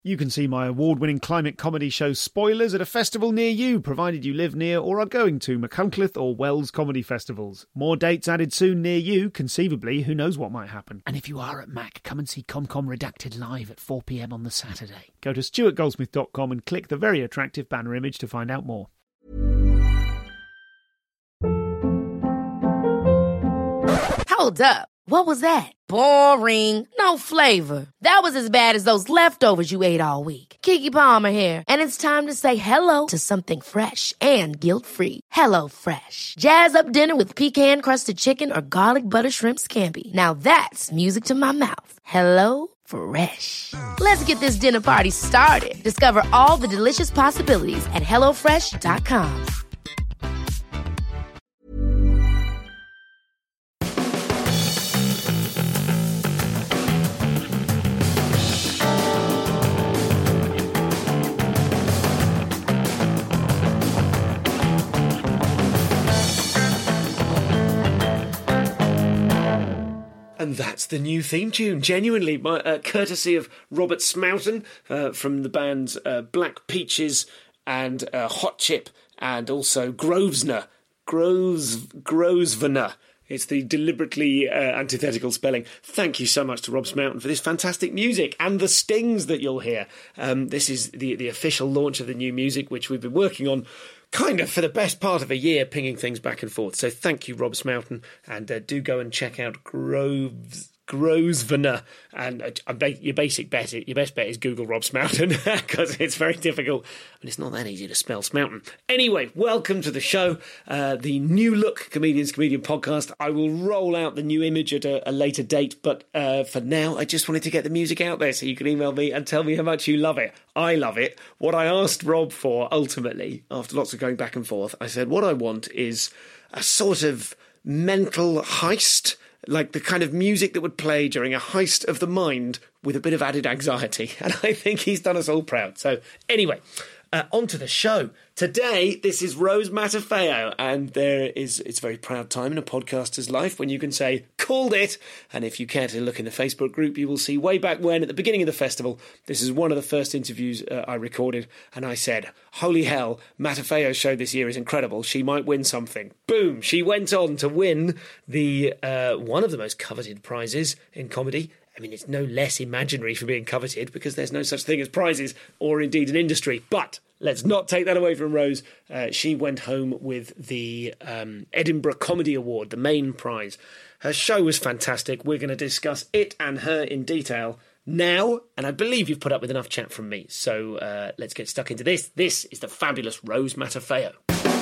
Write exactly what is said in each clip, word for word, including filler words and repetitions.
You can see my award-winning climate comedy show Spoilers at a festival near you, provided you live near or are going to Machynlleth or Wells comedy festivals. More dates added soon near you. Conceivably, who knows what might happen. And if you are at Mac, come and see ComCom Redacted live at four p m on the Saturday. Go to stuart goldsmith dot com and click the very attractive banner image to find out more. Hold up. What was that? Boring. No flavor. That was as bad as those leftovers you ate all week. Keke Palmer here. And it's time to say hello to something fresh and guilt-free. Hello Fresh. Jazz up dinner with pecan-crusted chicken or garlic butter shrimp scampi. Now that's music to my mouth. Hello Fresh. Let's get this dinner party started. Discover all the delicious possibilities at hello fresh dot com. And that's the new theme tune, genuinely, by, uh, courtesy of Robert Smoughton uh, from the bands uh, Black Peaches and uh, Hot Chip, and also Grosvenor. Groves, Grosvenor. It's the deliberately uh, antithetical spelling. Thank you so much to Rob Smoughton for this fantastic music and the stings that you'll hear. Um, this is the, the official launch of the new music, which we've been working on kind of for the best part of a year, pinging things back and forth. So thank you, Rob Smoughton, and uh, do go and check out Groves... Grosvenor, and uh, your basic bet, your best bet is Google Rob Smoughton, because it's very difficult and it's not that easy to spell Smoughton. Anyway, welcome to the show, uh, the New Look Comedians Comedian podcast. I will roll out the new image at a, a later date, but uh, for now, I just wanted to get the music out there so you can email me and tell me how much you love it. I love it. What I asked Rob for, ultimately, after lots of going back and forth, I said, what I want is a sort of mental heist, like the kind of music that would play during a heist of the mind with a bit of added anxiety. And I think he's done us all proud. So anyway, uh, on to the show. Today, this is Rose Matafeo, and there is it's a very proud time in a podcaster's life when you can say, called it. And if you care to look in the Facebook group, you will see way back when, at the beginning of the festival, this is one of the first interviews uh, I recorded, and I said, holy hell, Matafeo's show this year is incredible. She might win something. Boom! She went on to win the uh, one of the most coveted prizes in comedy. I mean, it's no less imaginary for being coveted because there's no such thing as prizes or indeed an industry. But let's not take that away from Rose. Uh, she went home with the um, Edinburgh Comedy Award, the main prize. Her show was fantastic. We're going to discuss it and her in detail now, and I believe you've put up with enough chat from me. So uh, let's get stuck into this. This is the fabulous Rose Matafeo.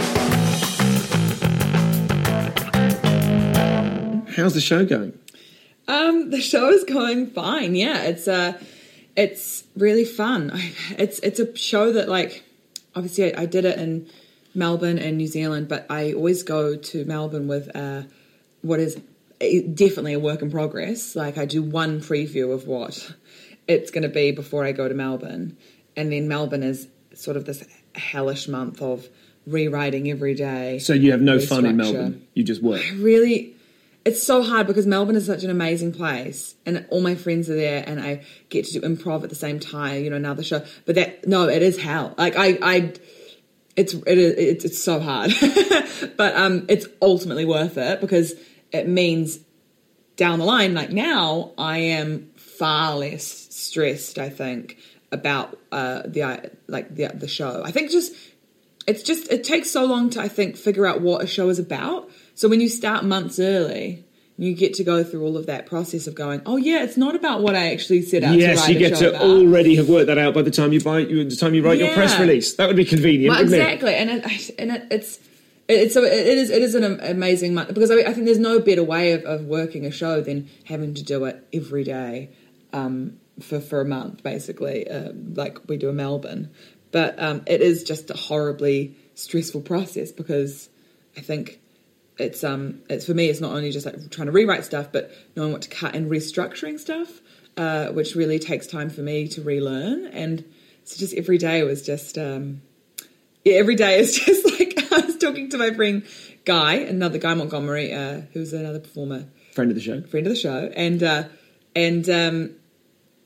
How's the show going? Um, the show is going fine. Yeah, it's uh, it's really fun. It's it's a show that, like, obviously I, I did it in Melbourne and New Zealand, but I always go to Melbourne with uh, what is definitely a work in progress. Like, I do one preview of what it's going to be before I go to Melbourne, and then Melbourne is sort of this hellish month of rewriting every day. So you have no fun in Melbourne. You just work. I really. It's so hard because Melbourne is such an amazing place and all my friends are there and I get to do improv at the same time, you know, another show. But that, no, it is hell. Like I, I, it's, it is, it's, it's so hard, but um, it's ultimately worth it because it means down the line, like now I am far less stressed, I think, about uh, the, like the, the show. I think just, it's just, it takes so long to, I think, figure out what a show is about. So when you start months early, you get to go through all of that process of going, oh yeah, it's not about what I actually set out yes, to write you get a show to about. already have worked that out by the time you buy, the time you write yeah. your press release. That would be convenient, well, wouldn't exactly. it? And it, and it, it's it's so it is it is an amazing month because I, I think there's no better way of, of working a show than having to do it every day um, for for a month, basically, uh, like we do in Melbourne. But um, it is just a horribly stressful process because I think. It's um, it's for me. It's not only just like trying to rewrite stuff, but knowing what to cut and restructuring stuff, uh, which really takes time for me to relearn. And so, just every day was just, um, yeah, every day is just like I was talking to my friend Guy, another Guy Montgomery, uh, who's another performer, friend of the show, friend of the show, and uh, and um,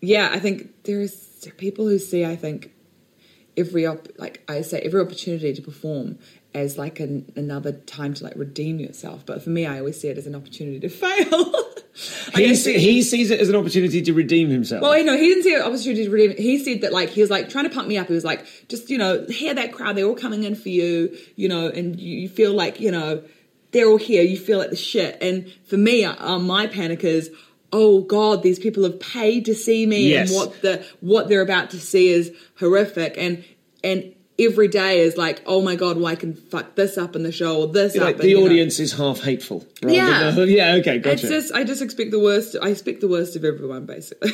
yeah, I think there is people who see, I think, every op- like I say, every opportunity to perform as like an, another time to like redeem yourself. But for me, I always see it as an opportunity to fail. He, he sees it as an opportunity to redeem himself. Well, you know, he didn't see an opportunity to redeem. He said that, like, he was like trying to pump me up. He was like, just, you know, hear that crowd. They're all coming in for you, you know, and you, you feel like, you know, they're all here. You feel like the shit. And for me, uh, my panic is, oh God, these people have paid to see me, yes. and what the what they're about to see is horrific. And and every day is like, oh my God, well, I can fuck this up in the show or this like up. The and, audience know. is half hateful. Yeah. Than, yeah, okay, gotcha. It's just, I just expect the worst. I expect the worst of everyone, basically.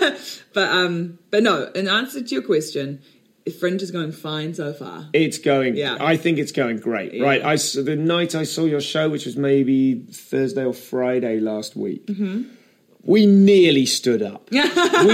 but um, but no, in answer to your question, Fringe is going fine so far. It's going, yeah. I think it's going great. Yeah. Right, I, the night I saw your show, which was maybe Thursday or Friday last week, mm-hmm. we nearly stood up. we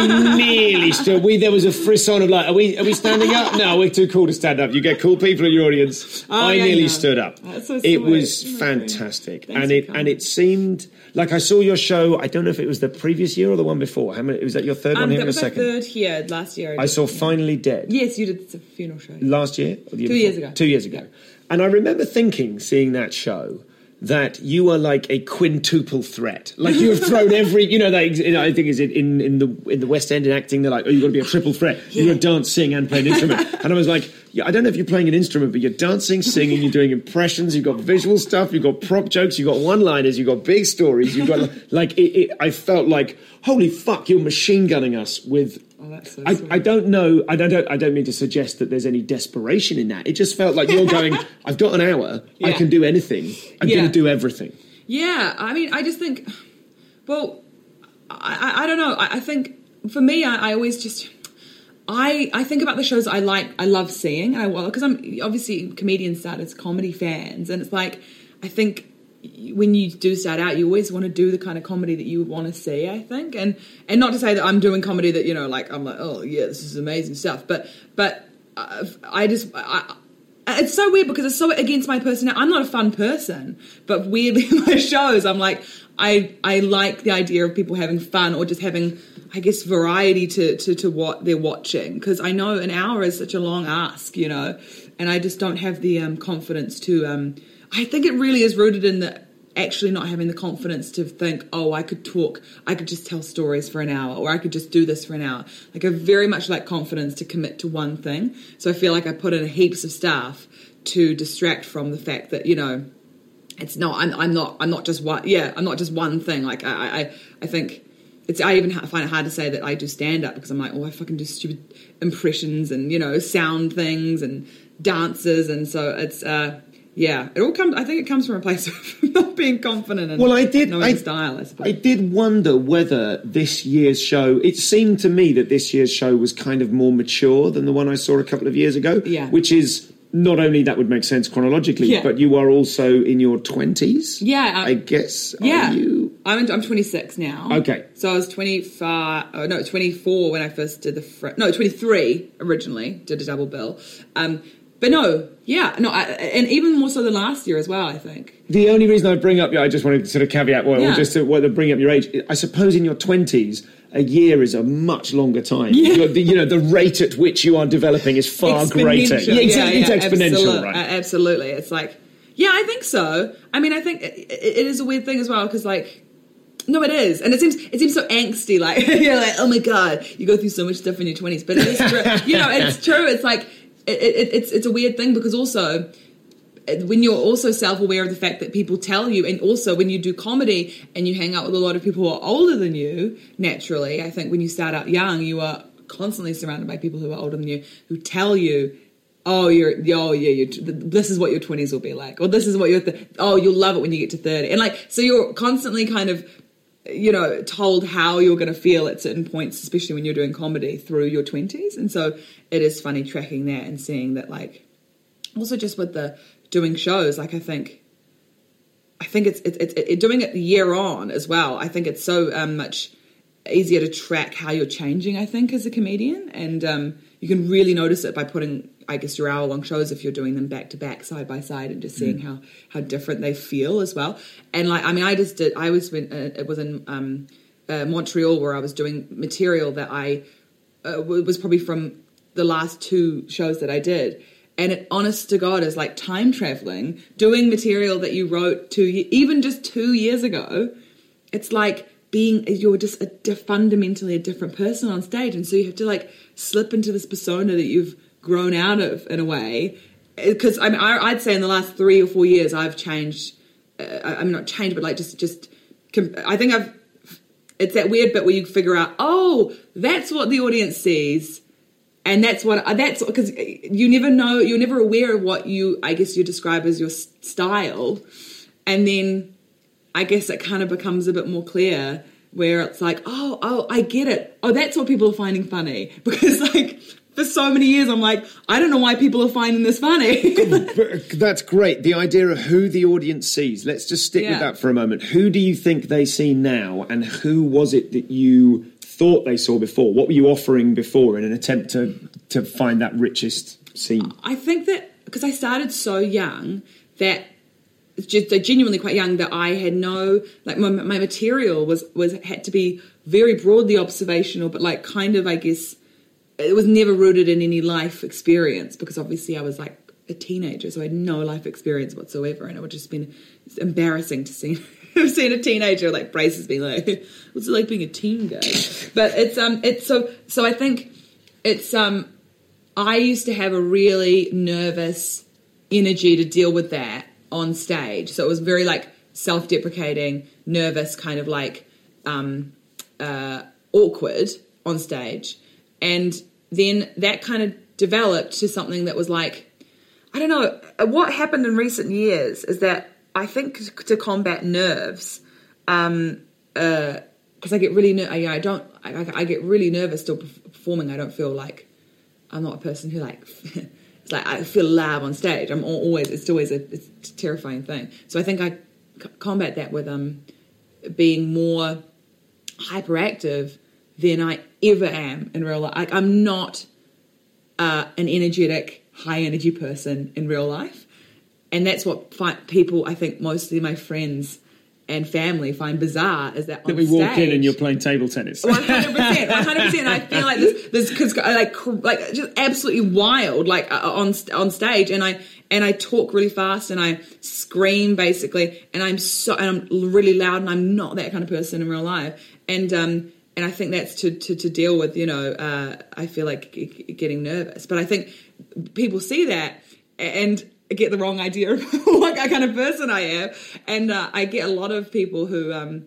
nearly stood. We there was a frisson of like, are we are we standing up? No, we're too cool to stand up. You get cool people in your audience. Oh, I yeah, nearly yeah. stood up. That's so it sweet. was Oh, fantastic, Thanks and for it coming. and it seemed like I saw your show. I don't know if it was the previous year or the one before. How many? Was that your third Um, one here that in a was my second? third here last year. I did, saw yeah. Finally Dead. Yes, you did the funeral show. Last year? Or the year Two before? years ago. Two years ago. And I remember thinking, seeing that show, that you are like a quintuple threat. Like you have thrown every, you know, that, you know, I think is it in, in the in the West End in acting, they're like, oh, you've got to be a triple threat. Yeah. You've got to dance, sing, and play an instrument. And I was like, yeah, I don't know if you're playing an instrument, but you're dancing, singing, you're doing impressions, you've got visual stuff, you've got prop jokes, you've got one-liners, you've got big stories, you've got, like, it, it, I felt like, holy fuck, you're machine gunning us with... Oh, that's so I, sweet. I don't know. I don't. I don't mean to suggest that there's any desperation in that. It just felt like you're going. I've got an hour. I Yeah. can do anything. I'm Yeah. going to do everything. Yeah, I mean, I just think, well, I, I, I don't know. I, I think for me, I, I always just, I I think about the shows I like, I love seeing, and I well, because I'm obviously comedians start as comedy fans, and it's like, I think when you do start out, you always want to do the kind of comedy that you would want to see, I think, and and not to say that I'm doing comedy that, you know, like I'm like, oh yeah, this is amazing stuff, but but uh, I just I, it's so weird because it's so against my personality. I'm not a fun person, but weirdly in my shows, I'm like, I I like the idea of people having fun or just having, I guess, variety to to, to what they're watching, because I know an hour is such a long ask, you know, and I just don't have the um, confidence to. Um, I think it really is rooted in the actually not having the confidence to think, oh, I could talk, I could just tell stories for an hour, or I could just do this for an hour. Like I very much lack confidence to commit to one thing. So I feel like I put in heaps of stuff to distract from the fact that, you know, it's not, I'm, I'm not, I'm not just one, yeah, I'm not just one thing. Like I, I, I think it's, I even find it hard to say that I do stand up because I'm like, oh, I fucking do stupid impressions and, you know, sound things and dances. And so it's, uh, yeah, it all comes. I think it comes from a place of not being confident and Well, I did. knowing I, the style. I suppose. I did wonder whether this year's show. It seemed to me that this year's show was kind of more mature than the one I saw a couple of years ago. Yeah. Which is not only that would make sense chronologically, Yeah. but you are also in your twenties. Yeah, I- I guess. Yeah, Are you? I'm I'm twenty-six now. Okay. So I was twenty-five. Oh no, twenty-four when I first did the fr- no twenty-three originally did a double bill. Um, but no, yeah, no, I, and even more so than last year as well. I think. The only reason I bring up, I just wanted to sort of caveat, well, Yeah. just to well, to bring up your age. I suppose in your twenties, a year is a much longer time. Yeah. You're- the, you know, the rate at which you are developing is far greater. Exponential. Yeah, it's, Yeah, it's yeah, exponential, absolute- right? uh, Absolutely, it's like, yeah, I think so. I mean, I think it, it, it is a weird thing as well because, like, no, it is, and it seems it seems so angsty. Like you're like, oh my god, you go through so much stuff in your twenties, but it is true. You know, it's true. It's like it, it, it's it's a weird thing because also, when you're also self-aware of the fact that people tell you, and also when you do comedy and you hang out with a lot of people who are older than you, naturally, I think when you start out young, you are constantly surrounded by people who are older than you, who tell you, oh, you're, oh yeah, you're, this is what your twenties will be like, or this is what you're, th- oh, you'll love it when you get to thirty. And like, so you're constantly kind of, you know, told how you're going to feel at certain points, especially when you're doing comedy through your twenties. And so it is funny tracking that and seeing that, like, also just with the doing shows, like I think, I think it's it's, it's it, doing it year on as well. I think it's so um, much easier to track how you're changing, I think, as a comedian, and um, you can really notice it by putting, I guess, your hour long shows if you're doing them back to back, side by side, and just seeing mm. how how different they feel as well. And like, I mean, I just did. I was when uh, it was in um, uh, Montreal, where I was doing material that I uh, was probably from the last two shows that I did. And it, honest to God, is like time traveling, doing material that you wrote two, even just two years ago. It's like being, you're just a, fundamentally a different person on stage. And so you have to like slip into this persona that you've grown out of in a way. Because I mean, I, I'd say in the last three or four years, I've changed. Uh, I'm not changed, but like just, just, I think I've, it's that weird bit where you figure out, oh, that's what the audience sees. And that's what, that's because you never know, you're never aware of what you, I guess you describe as your style. And then I guess it kind of becomes a bit more clear where it's like, oh, oh, I get it. Oh, that's what people are finding funny. Because like for so many years, I'm like, I don't know why people are finding this funny. That's great. The idea of who the audience sees. Let's just stick Yeah. with that for a moment. Who do you think they see now? And who was it that you thought they saw before? What were you offering before in an attempt to to find that richest scene? I think that because I started so young that it's just genuinely quite young that I had no like my, my material was was had to be very broadly observational, but like kind of I guess it was never rooted in any life experience because obviously I was like a teenager, so I had no life experience whatsoever, and it would just been it's embarrassing to see. I've seen a teenager like braces being like, "What's it like being a teen guy?" But it's um, it's so so. I think it's um, I used to have a really nervous energy to deal with that on stage. So it was very like self-deprecating, nervous, kind of like um, uh, awkward on stage, and then that kind of developed to something that was like, I don't know. What happened in recent years is that. I think to combat nerves, um, uh, because I get really, ner- I, I don't, I, I get really nervous still performing. I don't feel like I'm not a person who like, it's like I feel alive on stage. I'm always, it's always a, it's a terrifying thing. So I think I c- combat that with um being more hyperactive than I ever am in real life. Like I'm not uh, an energetic, high energy person in real life. And that's what fi- people, I think, mostly my friends and family find bizarre is that on That we stage, walk in and you're playing table tennis. one hundred percent, one hundred percent. I feel like this, this, because like, like just absolutely wild, like uh, on on stage, and I and I talk really fast and I scream basically, and I'm so and I'm really loud, and I'm not that kind of person in real life, and um and I think that's to to, to deal with, you know, uh, I feel like g- getting nervous, but I think people see that and. Get the wrong idea of what kind of person I am, and uh, I get a lot of people who um,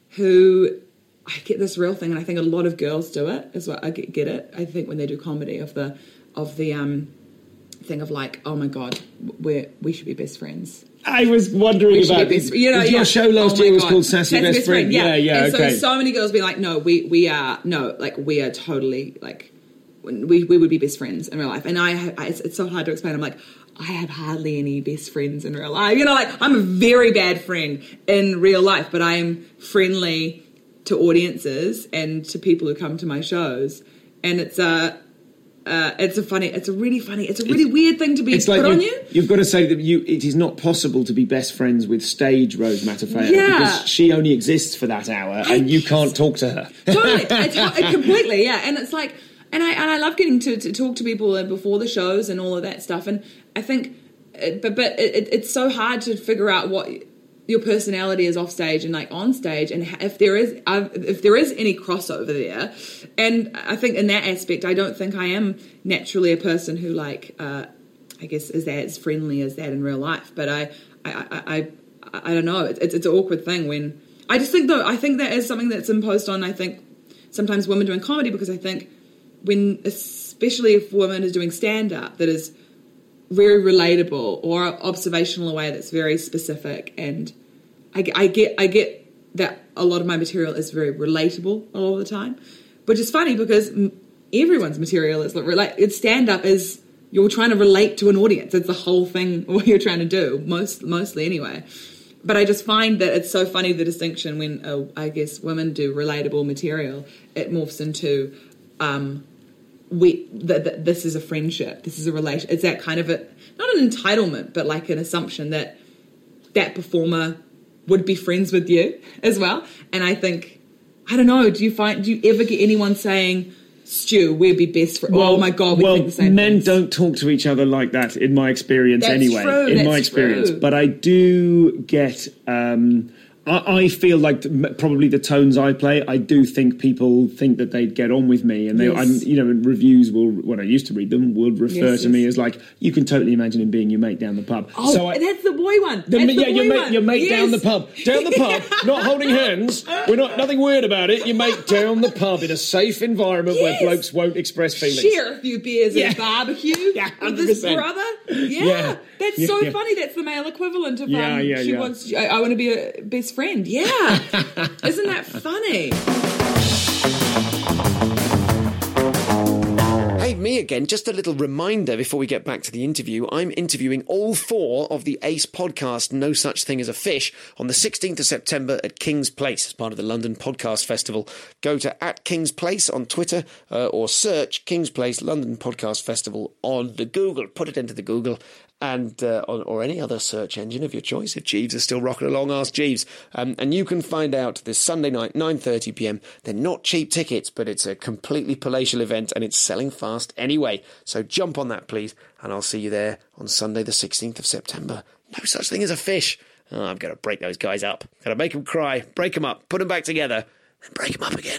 who I get this real thing, and I think a lot of girls do it as well. I get, get it. I think when they do comedy of the of the um, thing of like, oh my god, we we should be best friends. I was wondering about this. You know, your yeah. show last oh year was God. called Sassy, Best, Best Friend. Yeah, yeah, yeah. And okay. so so many girls be like, no, we we are no, like we are totally like we we would be best friends in real life, and I, I it's, it's so hard to explain. I'm like. I have hardly any best friends in real life. You know, like I'm a very bad friend in real life, but I am friendly to audiences and to people who come to my shows. And it's a, uh, it's a funny, it's a really funny, it's a really it's, weird thing to be it's put like on you, you. You've got to say that you, it is not possible to be best friends with stage Rose Matafeo Yeah. because she only exists for that hour and you can't talk to her. Totally, it's, it completely, yeah. And it's like, and I and I love getting to, to talk to people before the shows and all of that stuff. And I think, but but it, it's so hard to figure out what your personality is off stage and like on stage, and if there is if there is any crossover there. And I think in that aspect, I don't think I am naturally a person who like uh, I guess is as friendly as that in real life. But I I I I, I don't know. It's it's an awkward thing when I just think though I think that is something that's imposed on I think sometimes women doing comedy, because I think. When, especially if a woman is doing stand-up that is very relatable or observational in a way that's very specific, and I, I get I get that a lot of my material is very relatable a lot of the time, which is funny because everyone's material is like it's stand-up is you're trying to relate to an audience. It's the whole thing what you're trying to do, most mostly anyway. But I just find that it's so funny the distinction when uh, I guess women do relatable material, it morphs into. Um, we th- th- this is a friendship, this is a relation. It's that kind of a not an entitlement, but like an assumption that that performer would be friends with you as well. And I think I don't know. Do you find? Do you ever get anyone saying, "Stu, we'd be best for"? Well, oh my god, we well, think the same men things. don't talk to each other like that, in my experience. That's anyway, true, in that's my experience, true. but I do get. Um, I, I feel like th- probably the tones I play, I do think people think that they'd get on with me, and they, Yes. I'm, you know, reviews will, when I used to read them, would refer Yes, to me yes. as like, you can totally imagine him being your mate down the pub. Oh, so I, that's the boy one. The, That's yeah, the boy your mate, one. your mate Yes. down the pub, down the pub, not holding hands. We're not nothing weird about it. Your mate down the pub in a safe environment Yes. where blokes won't express feelings. Share a few beers Yeah. at a barbecue Yeah, with his one hundred percent. brother. Yeah, Yeah. that's Yeah, so yeah. funny. That's the male equivalent of Yeah, um, yeah, she yeah. wants. I, I want to be a best friend. Yeah, isn't that funny? Hey, me again. Just a little reminder before we get back to the interview. I'm interviewing all four of the Ace podcast No Such Thing as a Fish on the sixteenth of September at King's Place as part of the London Podcast Festival. Go to at King's Place on Twitter uh, or search King's Place London Podcast Festival on the Google. Put it into the Google and uh, or, or any other search engine of your choice. If Jeeves is still rocking along, ask Jeeves. Um, and you can find out this Sunday night, nine thirty p m. They're not cheap tickets, but it's a completely palatial event and it's selling fast anyway. So jump on that, please, and I'll see you there on Sunday the sixteenth of September. No such thing as a fish. Oh, I've got to break those guys up. Got to make them cry, break them up, put them back together, and break them up again.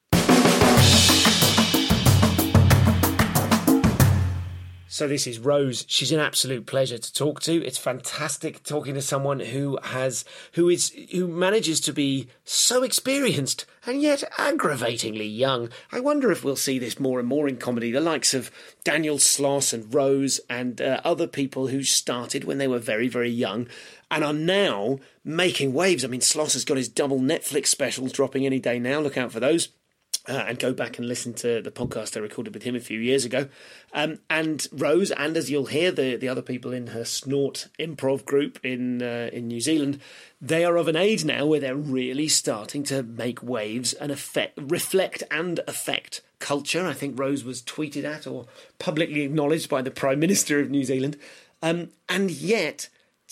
So this is Rose. She's an absolute pleasure to talk to. It's fantastic talking to someone who has, who is, who manages to be so experienced and yet aggravatingly young. I wonder if we'll see this more and more in comedy. The likes of Daniel Sloss and Rose and uh, other people who started when they were very, very young and are now making waves. I mean, Sloss has got his double Netflix specials dropping any day now. Look out for those. Uh, and go back and listen to the podcast I recorded with him a few years ago. Um, and Rose, and as you'll hear, the, the other people in her Snort improv group in uh, in New Zealand, they are of an age now where they're really starting to make waves and affect, reflect and affect culture. I think Rose was tweeted at or publicly acknowledged by the Prime Minister of New Zealand. Um, and yet,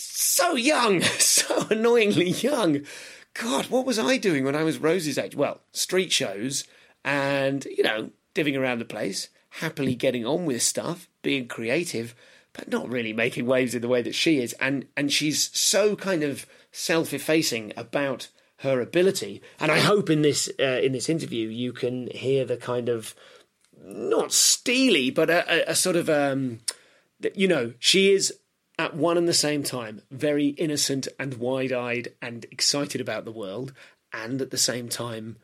so young, so annoyingly young. God, what was I doing when I was Rose's age? Well, street shows and, you know, divvying around the place, happily getting on with stuff, being creative, but not really making waves in the way that she is. And and she's so kind of self-effacing about her ability. And I hope in this uh, in this interview you can hear the kind of, not steely, but a, a, a sort of, um, you know, she is at one and the same time very innocent and wide-eyed and excited about the world, and at the same time,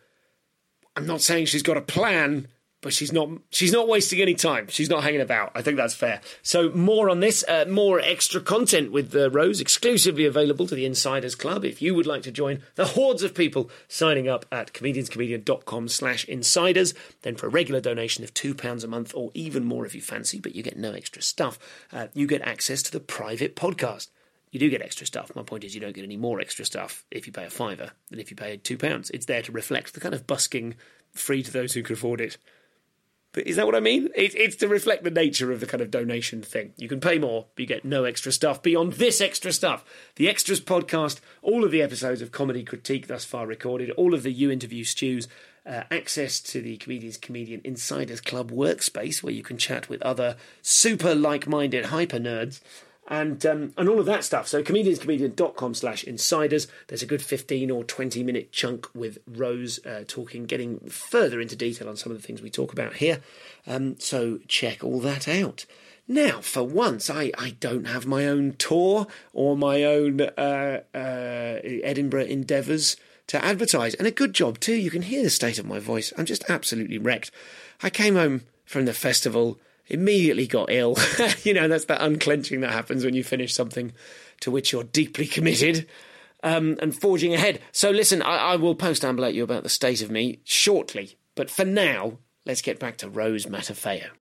I'm not saying she's got a plan, but she's not she's not wasting any time. She's not hanging about. I think that's fair. So more on this, uh, more extra content with uh, Rose, exclusively available to the Insiders Club. If you would like to join the hordes of people signing up at comedianscomedian.com slash insiders, then for a regular donation of two pounds a month, or even more if you fancy, but you get no extra stuff, uh, you get access to the private podcast. You do get extra stuff. My point is you don't get any more extra stuff if you pay a fiver than if you pay two pounds. It's there to reflect the kind of busking free to those who can afford it. But is that what I mean? It, it's to reflect the nature of the kind of donation thing. You can pay more, but you get no extra stuff beyond this extra stuff. The Extras podcast, all of the episodes of Comedy Critique thus far recorded, all of the You Interview Stews, uh, access to the Comedians Comedian Insiders Club workspace where you can chat with other super like-minded hyper nerds. And um, and all of that stuff. So comedianscomedian.com slash insiders. There's a good fifteen or twenty minute chunk with Rose uh, talking, getting further into detail on some of the things we talk about here. Um, so check all that out. Now, for once, I, I don't have my own tour or my own uh, uh, Edinburgh endeavours to advertise. And a good job too. You can hear the state of my voice. I'm just absolutely wrecked. I came home from the festival, immediately got ill. You know, that's that unclenching that happens when you finish something to which you're deeply committed, um, and forging ahead. So listen, I, I will post-ambulate you about the state of me shortly. But for now, let's get back to Rose Matafeo.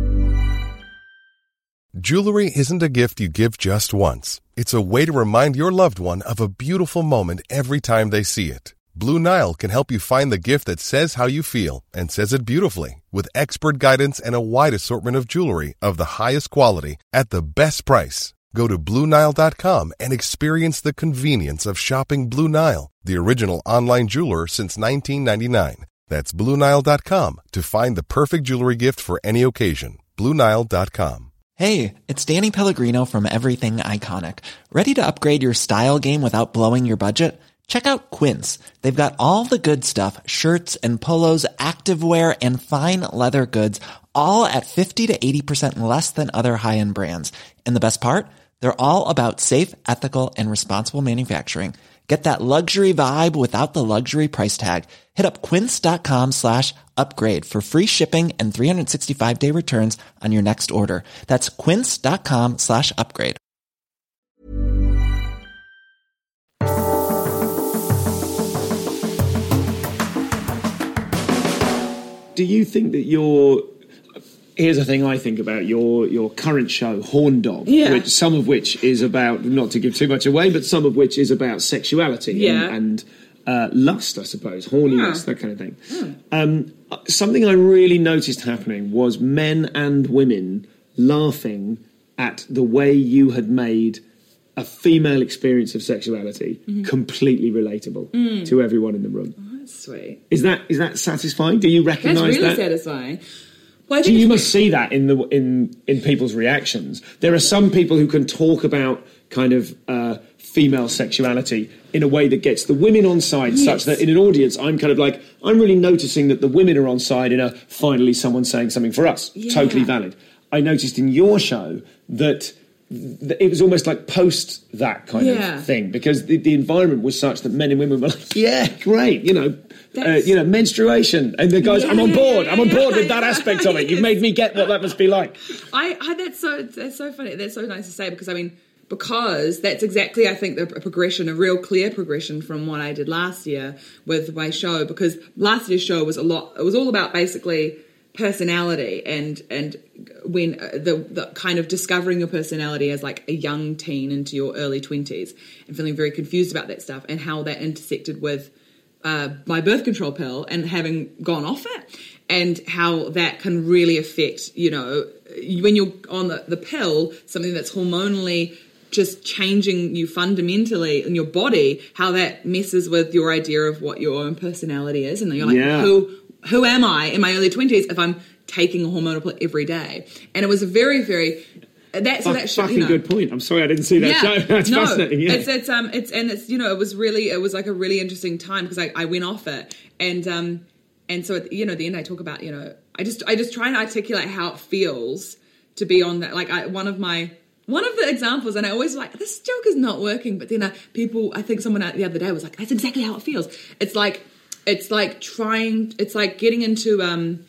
Jewelry isn't a gift you give just once. It's a way to remind your loved one of a beautiful moment every time they see it. Blue Nile can help you find the gift that says how you feel and says it beautifully, with expert guidance and a wide assortment of jewelry of the highest quality at the best price. Go to Blue Nile dot com and experience the convenience of shopping Blue Nile, the original online jeweler since nineteen ninety-nine. That's Blue Nile dot com to find the perfect jewelry gift for any occasion. Blue Nile dot com. Hey, it's Danny Pellegrino from Everything Iconic. Ready to upgrade your style game without blowing your budget? Check out Quince. They've got all the good stuff, shirts and polos, activewear, and fine leather goods, all at fifty to eighty percent less than other high-end brands. And the best part? They're all about safe, ethical, and responsible manufacturing. Get that luxury vibe without the luxury price tag. Hit up quince.com slash upgrade for free shipping and three sixty-five day returns on your next order. That's quince.com slash upgrade. Do you think that your... Here's the thing I think about your your current show, Horn Dog, yeah. which some of which is about, not to give too much away, but some of which is about sexuality yeah. and, and uh, lust, I suppose, horniness, yeah. that kind of thing. Yeah. Um, something I really noticed happening was men and women laughing at the way you had made a female experience of sexuality mm-hmm. completely relatable mm. to everyone in the room. Oh, that's sweet. Is that is that satisfying? Do you recognise that? That's really satisfying. Well, So you must see that in the in in people's reactions. There are some people who can talk about kind of uh, female sexuality in a way that gets the women on side, yes. such that in an audience, I'm kind of like, I'm really noticing that the women are on side in a, finally someone saying something for us. Yeah. Totally valid. I noticed in your show that it was almost like post that kind yeah. of thing, because the, the environment was such that men and women were like, yeah, great, you know, uh, you know, menstruation, and the guys, yeah, I'm on board, I'm on board with that aspect of it. You've made me get what that must be like. I, I that's so that's so funny. That's so nice to say, because I mean, because that's exactly, I think, the progression, a real clear progression from what I did last year with my show. Because last year's show was a lot. It was all about basically personality and and when uh, the, the kind of discovering your personality as like a young teen into your early twenties and feeling very confused about that stuff, and how that intersected with uh, my birth control pill and having gone off it, and how that can really affect, you know, when you're on the, the pill, something that's hormonally just changing you fundamentally in your body, how that messes with your idea of what your own personality is. And then you're like, yeah. who who am I in my early twenties if I'm taking a hormonal pill every day? And it was a very, very... That's F- that show, fucking you know, good point. I'm sorry I didn't see that yeah, show. That's no, fascinating. Yeah. It's it's um it's and it's you know it was really it was like a really interesting time, because I, I went off it, and um and so at, you know at the end I talk about, you know I just I just try and articulate how it feels to be on that, like I, one of my one of the examples, and I always like, this joke is not working, but then uh, people I think someone the other day was like, that's exactly how it feels. It's like it's like trying it's like getting into um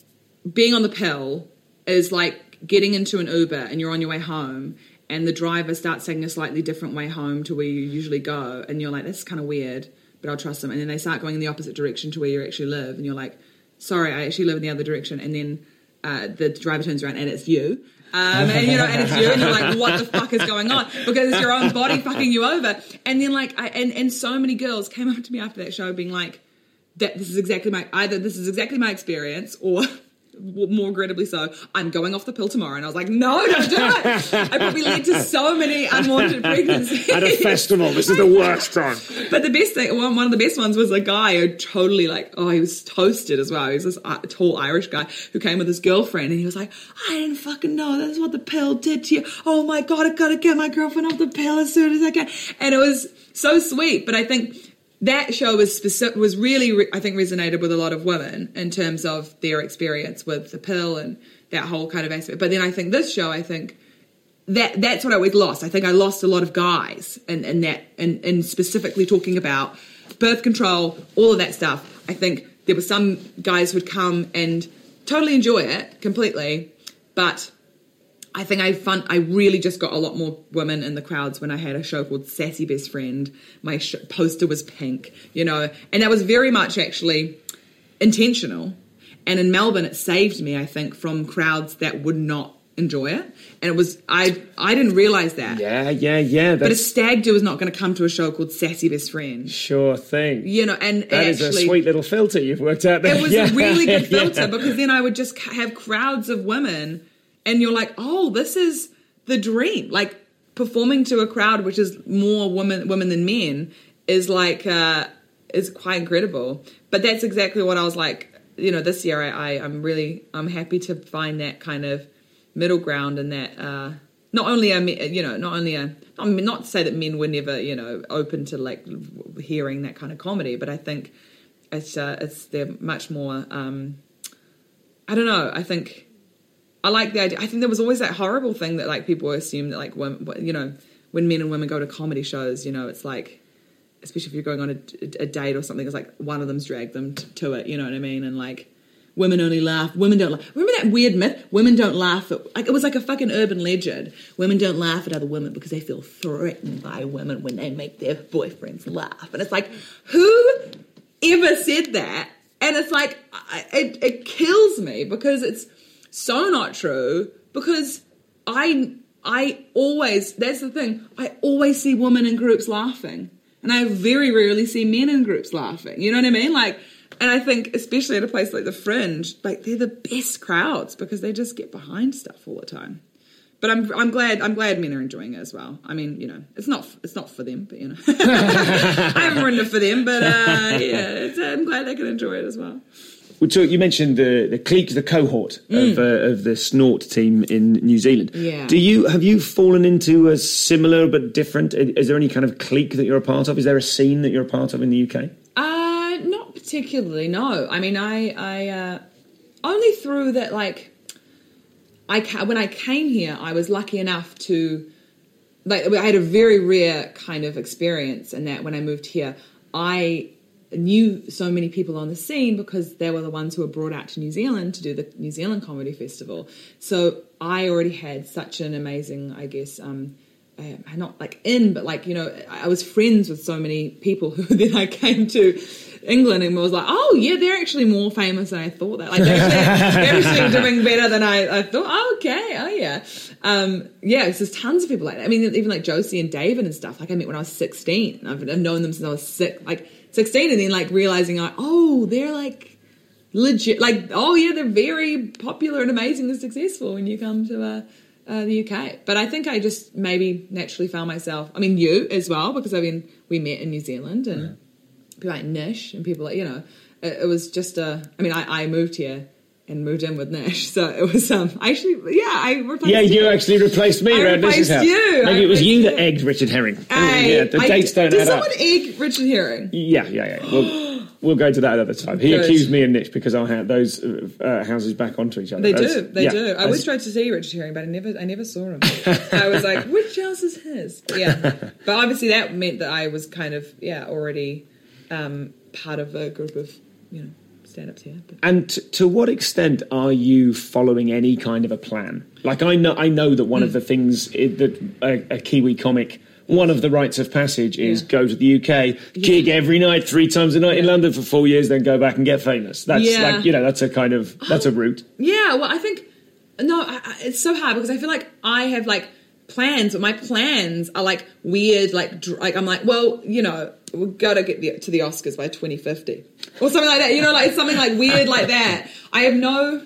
being on the pill is like getting into an Uber and you're on your way home, and the driver starts taking a slightly different way home to where you usually go, and you're like, that's kind of weird, but I'll trust them. And then they start going in the opposite direction to where you actually live, and you're like, sorry, I actually live in the other direction. And then uh, the driver turns around and it's you. Um, and you know, and it's you, and you're like, what the fuck is going on? Because it's your own body fucking you over. And then like, I, and, and so many girls came up to me after that show being like, that this is exactly my, either this is exactly my experience, or more regrettably so, I'm going off the pill tomorrow. And I was like, no, don't do it. I probably led to so many unwanted pregnancies. At a festival, this is the worst time. But the best thing, one, one of the best ones was a guy who totally like, oh, he was toasted as well. He was this uh, tall Irish guy who came with his girlfriend, and he was like, I didn't fucking know that's what the pill did to you. Oh my God, I gotta get my girlfriend off the pill as soon as I can. And it was so sweet. But I think that show was specific, was really, I think, resonated with a lot of women in terms of their experience with the pill and that whole kind of aspect. But then I think this show, I think that that's what I always lost. I think I lost a lot of guys in, in that, and in, in specifically talking about birth control, all of that stuff. I think there were some guys who would come and totally enjoy it completely, but I think I fun. I really just got a lot more women in the crowds when I had a show called Sassy Best Friend. My sh- poster was pink, you know, and that was very much actually intentional. And in Melbourne, it saved me, I think, from crowds that would not enjoy it. And it was, I I didn't realise that. Yeah, yeah, yeah. But a stag do is not going to come to a show called Sassy Best Friend. Sure thing. You know, and that actually, is a sweet little filter you've worked out there. It was yeah. a really good filter, yeah. because then I would just have crowds of women, and you're like, oh, this is the dream. Like, performing to a crowd which is more women women than men is like uh, is quite incredible. But that's exactly what I was like. You know, this year I, I I'm really I'm happy to find that kind of middle ground, and that uh, not only are you know not only are, I mean, not to say that men were never you know open to like hearing that kind of comedy, but I think it's uh, it's they're much more. Um, I don't know. I think. I like the idea. I think there was always that horrible thing that like people assume that like when you know when men and women go to comedy shows, you know, it's like, especially if you're going on a, a date or something, it's like one of them's dragged them t- to it. You know what I mean? And like women only laugh. Women don't laugh. Remember that weird myth? Women don't laugh at, like it was like a fucking urban legend. Women don't laugh at other women because they feel threatened by women when they make their boyfriends laugh. And it's like, who ever said that? And it's like I, it, it kills me because it's so not true, because I I always, that's the thing, I always see women in groups laughing, and I very rarely see men in groups laughing, you know what I mean? Like, and I think especially at a place like the Fringe, like they're the best crowds because they just get behind stuff all the time. But I'm I'm glad I'm glad men are enjoying it as well. I mean, you know, it's not it's not for them, but you know, I haven't written it for them, but uh, yeah, it's, I'm glad they can enjoy it as well. Well, so you mentioned the the clique, the cohort Mm. of, uh, of the Snort team in New Zealand. Yeah. Do you have you fallen into a similar but different? Is there any kind of clique that you're a part of? Is there a scene that you're a part of in the U K? Uh, not particularly. No, I mean, I I uh, only through that like I ca- when I came here, I was lucky enough to like I had a very rare kind of experience in that when I moved here, I knew so many people on the scene because they were the ones who were brought out to New Zealand to do the New Zealand Comedy Festival. So I already had such an amazing, I guess, um, uh, not like in, but like, you know, I was friends with so many people who then I came to England and was like, oh yeah, they're actually more famous than I thought. That like they're actually, they're actually doing better than I, I thought. Oh, okay, oh yeah, um, yeah. So there's tons of people like that. I mean, even like Josie and David and stuff. Like I met when I was sixteen. I've, I've known them since I was six, like sixteen, and then like realizing like, oh, they're like legit. Like oh yeah, they're very popular and amazing and successful when you come to uh, uh, the U K. But I think I just maybe naturally found myself. I mean, you as well, because I mean we met in New Zealand and. Yeah. People like Nish and people like, you know, it, it was just a, I mean, I, I moved here and moved in with Nish. So it was, um, I actually, yeah, I replaced yeah, you. you. actually replaced me I around Nish's house. you. Maybe I it was you that you. egged Richard Herring. I, yeah, the I, dates don't did add up. someone egg Richard Herring? Yeah, yeah, yeah. We'll, we'll go to that another time. He Good. accused me and Nish because I had those uh, houses back onto each other. They As, do, they yeah, do. I as, always tried to see Richard Herring, but I never, I never saw him. I was like, which house is his? Yeah. But obviously that meant that I was kind of, yeah, already um, part of a group of, you know, stand-ups here. But. And t- to what extent are you following any kind of a plan? Like I know, I know that one mm. of the things it, that a, a Kiwi comic, one of the rites of passage is yeah. go to the U K, gig yeah. every night, three times a night yeah. in London for four years, then go back and get famous. That's yeah. like, you know, that's a kind of, that's a route. Yeah, well, I think, no, I, I, it's so hard because I feel like I have like plans, but my plans are like weird, like, dr- like I'm like, well, you know, we've got to get the, to the Oscars by twenty fifty or something like that, you know, like something like weird like that. I have no,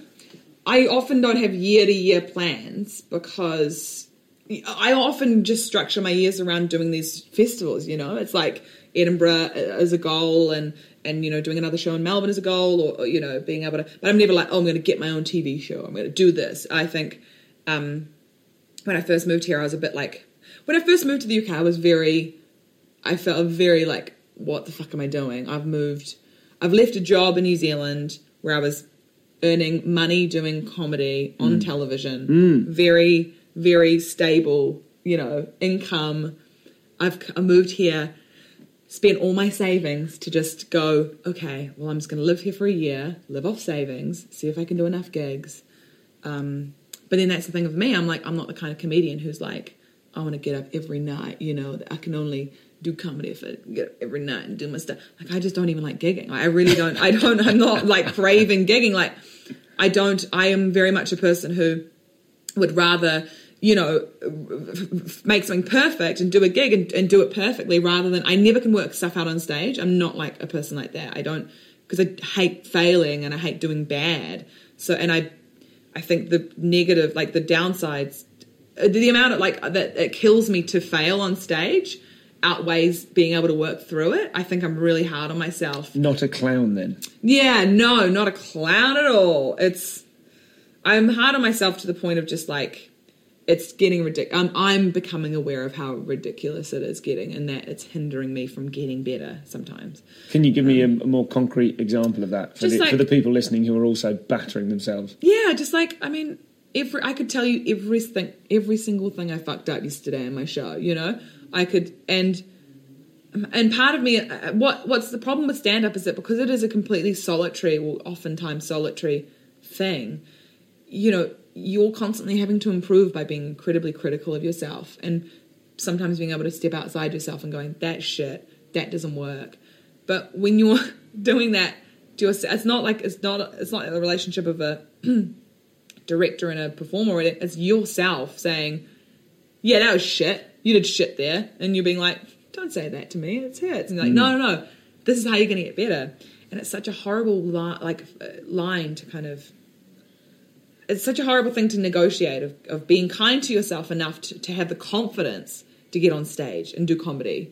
I often don't have year to year plans because I often just structure my years around doing these festivals, you know, it's like Edinburgh as a goal and, and, you know, doing another show in Melbourne as a goal or, or, you know, being able to, but I'm never like, oh, I'm going to get my own T V show. I'm going to do this. I think, um, when I first moved here, I was a bit like, when I first moved to the U K, I was very, I felt very like, what the fuck am I doing? I've moved, I've left a job in New Zealand where I was earning money doing comedy on mm. television, mm. very, very stable, you know, income. I've I moved here, spent all my savings to just go, okay, well, I'm just going to live here for a year, live off savings, see if I can do enough gigs. Um, but then that's the thing with me. I'm like, I'm not the kind of comedian who's like, I want to get up every night, you know, I can only do comedy if I get up every night and do my stuff. Like, I just don't even like gigging. I really don't, I don't, I'm not like craving gigging. Like, I don't, I am very much a person who would rather, you know, make something perfect and do a gig and, and do it perfectly rather than, I never can work stuff out on stage. I'm not like a person like that. I don't, because I hate failing and I hate doing bad. So, and I, I think the negative, like the downsides the amount of like that it kills me to fail on stage outweighs being able to work through it. I think I'm really hard on myself. Not a clown then? Yeah, no, not a clown at all. It's, I'm hard on myself to the point of just like, it's getting ridiculous. I'm, I'm becoming aware of how ridiculous it is getting, and that it's hindering me from getting better sometimes. Can you give me a, a more concrete example of that for the, like, for the people listening who are also battering themselves? Yeah, just like, I mean, every I could tell you everything, every single thing I fucked up yesterday in my show, you know? I could, and and part of me, what what's the problem with stand-up is that because it is a completely solitary, or oftentimes solitary thing, you know, you're constantly having to improve by being incredibly critical of yourself, and sometimes being able to step outside yourself and going, that shit, that doesn't work. But when you're doing that to yourself, it's not like, it's not, it's not a relationship of a director and a performer, it's yourself saying, yeah, that was shit. You did shit there. And you're being like, don't say that to me. It hurts. And you're like, mm. no, no, no. This is how you're going to get better. And it's such a horrible li- like uh, line to kind of... It's such a horrible thing to negotiate, of, of being kind to yourself enough to, to have the confidence to get on stage and do comedy,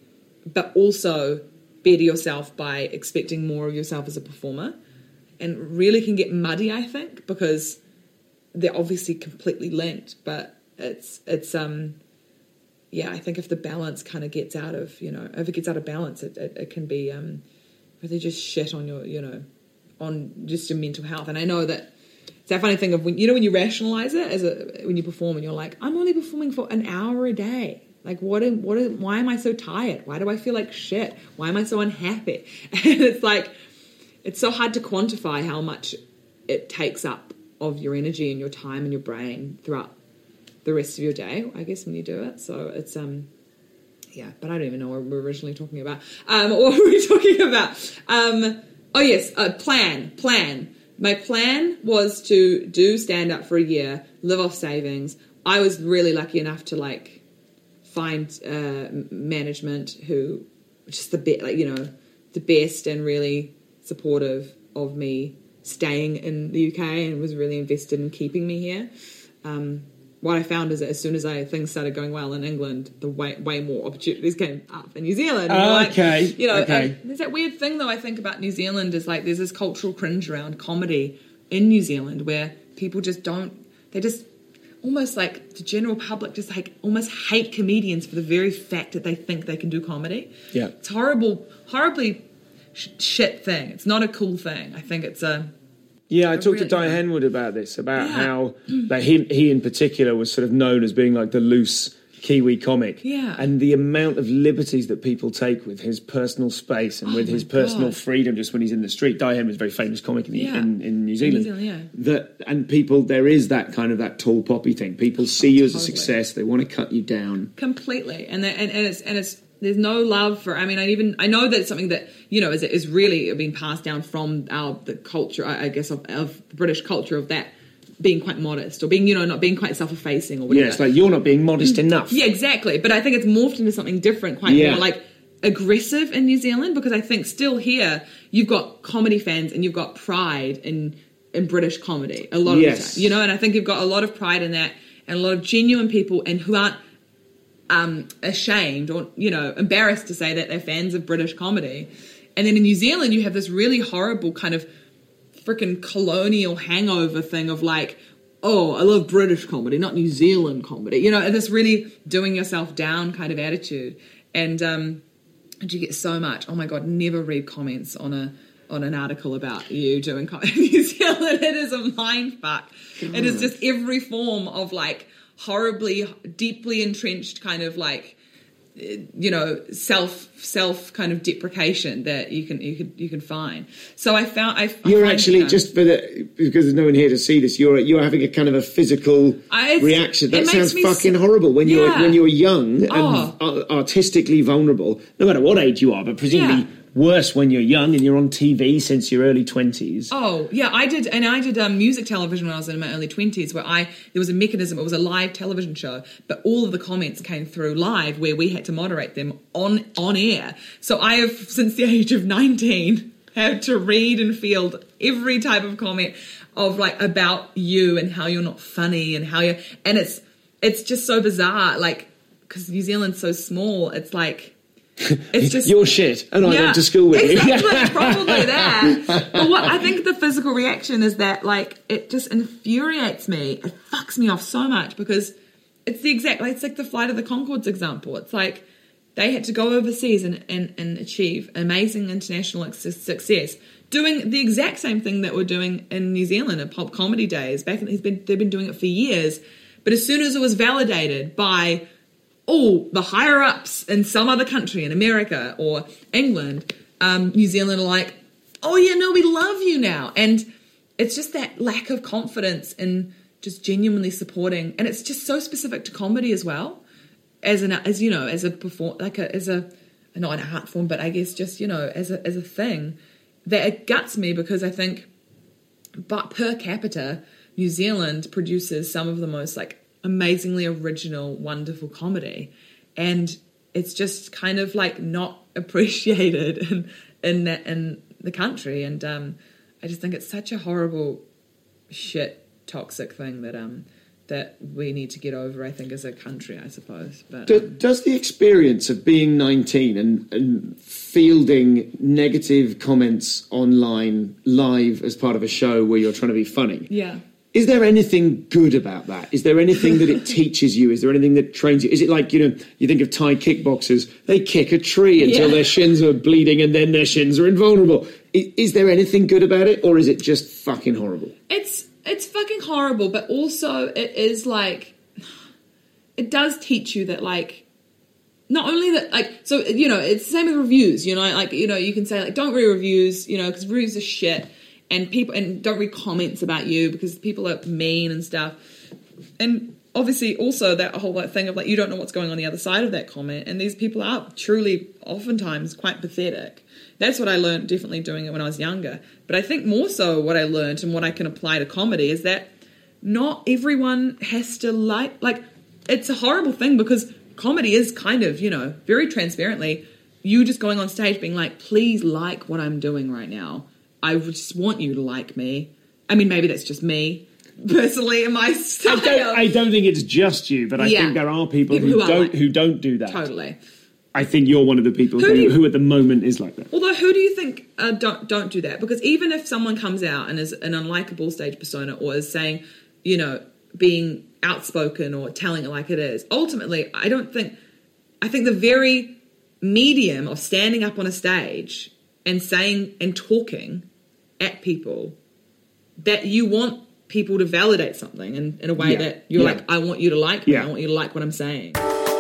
but also better yourself by expecting more of yourself as a performer. And really can get muddy, I think, because they're obviously completely linked. But it's... it's um. Yeah, I think if the balance kind of gets out of, you know, if it gets out of balance, it, it, it can be um, really just shit on your, you know, on just your mental health. And I know that it's that funny thing of, when, you know, when you rationalize it as a, when you perform and you're like, I'm only performing for an hour a day. Like, what, am, what, am, why am I so tired? Why do I feel like shit? Why am I so unhappy? And it's like, it's so hard to quantify how much it takes up of your energy and your time and your brain throughout the rest of your day, I guess, when you do it. So it's, um, yeah, but I don't even know what we were originally talking about. Um, what were we talking about? Um, oh, yes, uh, plan, plan. My plan was to do stand-up for a year, live off savings. I was really lucky enough to, like, find uh, management who, just the best, like, you know, the best and really supportive of me staying in the U K, and was really invested in keeping me here. Um, what I found is that as soon as I things started going well in England, the way way more opportunities came up in New Zealand. Oh, okay, like, you know, okay. There's that weird thing though I think about New Zealand is like there's this cultural cringe around comedy in New Zealand where people just don't. They just almost like the general public just like almost hate comedians for the very fact that they think they can do comedy. Yeah, it's horrible, horribly sh- shit thing. It's not a cool thing. I think it's a. Yeah, I talked really, to Di Henwood about this, about yeah. how like he, he in particular was sort of known as being like the loose Kiwi comic. Yeah. And the amount of liberties that people take with his personal space and oh with his personal God. freedom just when he's in the street. Di Henwood was a very famous comic in, the, yeah. in, in New Zealand. In New Zealand, yeah. That, and people, there is that kind of that tall poppy thing. People see you as a Totally. success. They want to cut you down. Completely. And, and, and it's... And it's there's no love for, I mean, I even, I know that it's something that, you know, is, is really being passed down from our, the culture, I, I guess, of, of the British culture of that being quite modest or being, you know, not being quite self-effacing or whatever. Yeah, it's like, you're not being modest enough. Yeah, exactly. But I think it's morphed into something different, quite yeah. more like aggressive in New Zealand, because I think still here, you've got comedy fans and you've got pride in, in British comedy a lot of yes. the time, you know, and I think you've got a lot of pride in that and a lot of genuine people and who aren't, Um, ashamed or, you know, embarrassed to say that they're fans of British comedy. And then in New Zealand, you have this really horrible kind of freaking colonial hangover thing of like, oh, I love British comedy, not New Zealand comedy. You know, this really doing yourself down kind of attitude. And, um, and you get so much, oh my God, never read comments on a on an article about you doing comedy in New Zealand. It is a mind fuck. God. It is just every form of like, horribly, deeply entrenched kind of like, you know, self self kind of deprecation that you can you can you can find. So I found I you're I find, actually you know, just for the because there's no one here to see this. You're you're having a kind of a physical I, reaction. That sounds fucking so, horrible when yeah. you're when you're young oh. and artistically vulnerable, no matter what age you are, but presumably. Yeah. Worse when you're young and you're on T V since your early twenties. Oh, yeah, I did, and I did um, music television when I was in my early twenties where I, there was a mechanism, it was a live television show, but all of the comments came through live where we had to moderate them on, on air. So I have, since the age of nineteen, had to read and field every type of comment of like, about you and how you're not funny and how you're, and it's, it's just so bizarre. Like, because New Zealand's so small, it's like, it's just you're shit, and I yeah, went to school with exactly, you. probably that. But what I think the physical reaction is that, like, it just infuriates me. It fucks me off so much because it's the exact, like, it's like the Flight of the Conchords example. It's like they had to go overseas and, and, and achieve amazing international success, doing the exact same thing that we're doing in New Zealand in pulp comedy days. Back in, he's been, they've been doing it for years. But as soon as it was validated by all the higher ups in some other country in America or England, um, New Zealand are like, oh yeah, no, we love you now. And it's just that lack of confidence in just genuinely supporting. And it's just so specific to comedy as well, as an, as you know, as a perform, like a, as a, not an art form, but I guess just, you know, as a, as a thing that it guts me because I think, but per capita, New Zealand produces some of the most like amazingly original, wonderful comedy, and it's just kind of like not appreciated in in, the, in the country. And um, I just think it's such a horrible, shit, toxic thing that um that we need to get over. I think as a country, I suppose. But Do, um, does the experience of being nineteen and, and fielding negative comments online live as part of a show where you're trying to be funny? yeah. Is there anything good about that? Is there anything that it teaches you? Is there anything that trains you? Is it like, you know, you think of Thai kickboxers, they kick a tree until Yeah. their shins are bleeding and then their shins are invulnerable. Is, is there anything good about it, or is it just fucking horrible? It's it's fucking horrible, but also it is like, it does teach you that, like, not only that, like, so, you know, it's the same with reviews, you know, like, you know, you can say, like, don't read reviews, you know, because reviews are shit. And people, and don't read comments about you because people are mean and stuff. And obviously also that whole like, thing of like, you don't know what's going on the other side of that comment. And these people are truly oftentimes quite pathetic. That's what I learned definitely doing it when I was younger. But I think more so what I learned and what I can apply to comedy is that not everyone has to like, like, it's a horrible thing because comedy is kind of, you know, very transparently, you just going on stage being like, please like what I'm doing right now. I just want you to like me. I mean, maybe that's just me, personally, in my style. I don't, I don't think it's just you, but I Yeah. think there are people, People who, who are don't like- who don't do that. Totally. I think you're one of the people Who who, do you- who at the moment is like that. Although, who do you think uh, don't don't do that? Because even if someone comes out and is an unlikable stage persona or is saying, you know, being outspoken or telling it like it is, ultimately, I don't think, I think the very medium of standing up on a stage and saying and talking at people, that you want people to validate something in, in a way Yeah. that you're Yeah. like, I want you to like me, Yeah. I want you to like what I'm saying.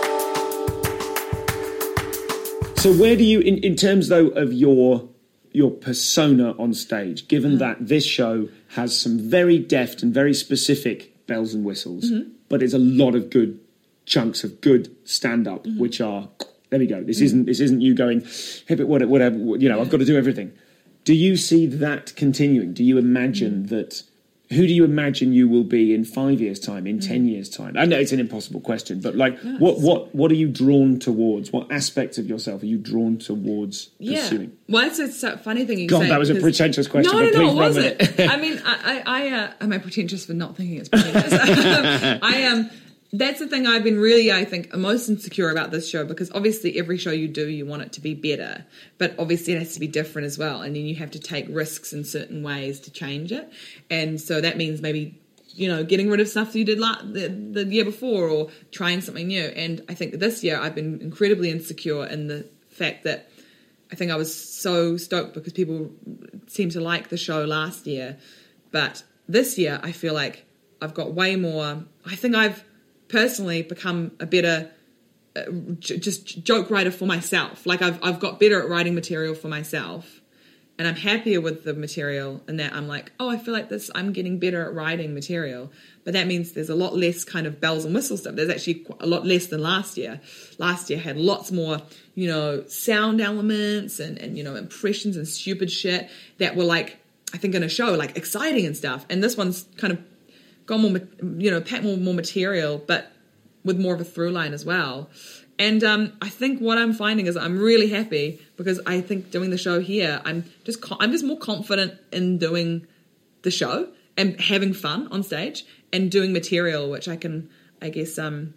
So where do you, in, in terms though of your your persona on stage, given that this show has some very deft and very specific bells and whistles, but it's a lot of good chunks of good stand-up, which are, there we go, this isn't this isn't you going, hip it, whatever, whatever you know, I've got to do everything. Do you see that continuing? Do you imagine that, who do you imagine you will be in five years' time, in ten years' time? I know it's an impossible question, but like, No, what, it's- what, what are you drawn towards? What aspects of yourself are you drawn towards pursuing? Well, it's a so- funny thing you God, say. that was a because- pretentious question, No, but no, please no, it run with wasn't. it. I mean, I, I, I uh, am I pretentious for not thinking it's pretentious? I am. Um, that's the thing I've been really, I think, most insecure about this show, because obviously every show you do, you want it to be better, but obviously it has to be different as well, and then you have to take risks in certain ways to change it, and so that means maybe, you know, getting rid of stuff that you did la- the, the year before, or trying something new. And I think that this year I've been incredibly insecure in the fact that I think I was so stoked because people seemed to like the show last year, but this year I feel like I've got way more. I think I've personally become a better uh, j- just joke writer for myself. Like I've I've got better at writing material for myself, and I'm happier with the material, and that I'm like, oh, I feel like this, I'm getting better at writing material. But that means there's a lot less kind of bells and whistles stuff. There's actually qu- a lot less than last year. Last year had lots more, you know, sound elements and, and, you know, impressions and stupid shit that were like, I think in a show, like exciting and stuff. And this one's kind of got more, you know, packed more, more material, but with more of a through line as well. And um, I think what I'm finding is I'm really happy because I think doing the show here, I'm just co- I'm just more confident in doing the show and having fun on stage and doing material, which I can I guess, um,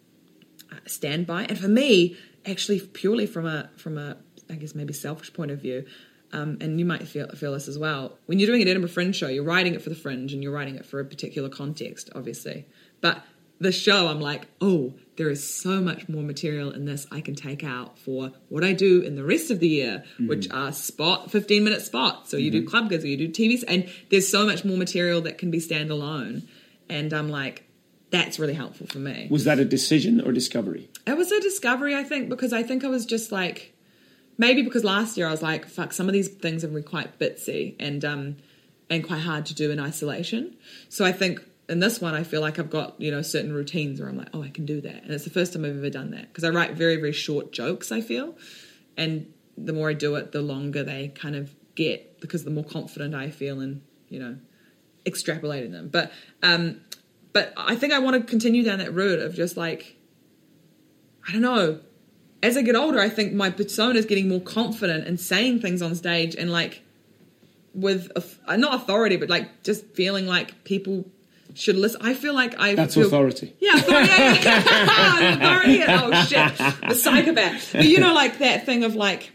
stand by. And for me, actually, purely from a from a, I guess maybe selfish point of view, um, and you might feel feel this as well. When you're doing an Edinburgh Fringe show, you're writing it for the Fringe, and you're writing it for a particular context, obviously. But the show, I'm like, oh, there is so much more material in this I can take out for what I do in the rest of the year, mm-hmm. which are spot, fifteen minute spots. So you mm-hmm. do club gigs or you do T Vs, and there's so much more material that can be standalone. And I'm like, that's really helpful for me. Was that a decision or discovery? It was a discovery, I think, because I think I was just like, maybe because last year I was like, fuck, some of these things have been quite bitsy and um and quite hard to do in isolation. So I think in this one, I feel like I've got, you know, certain routines where I'm like, oh, I can do that. And it's the first time I've ever done that. Because I write very, very short jokes, I feel. And the more I do it, the longer they kind of get, because the more confident I feel in, you know, extrapolating them. But um, but I think I want to continue down that route of just like, I don't know. As I get older, I think my persona is getting more confident in saying things on stage and like with, not authority, but like just feeling like people should listen. I feel like I That's feel, authority. Yeah, authority. Yeah, yeah. authority. Oh, shit. The psychopath. But you know, like that thing of like,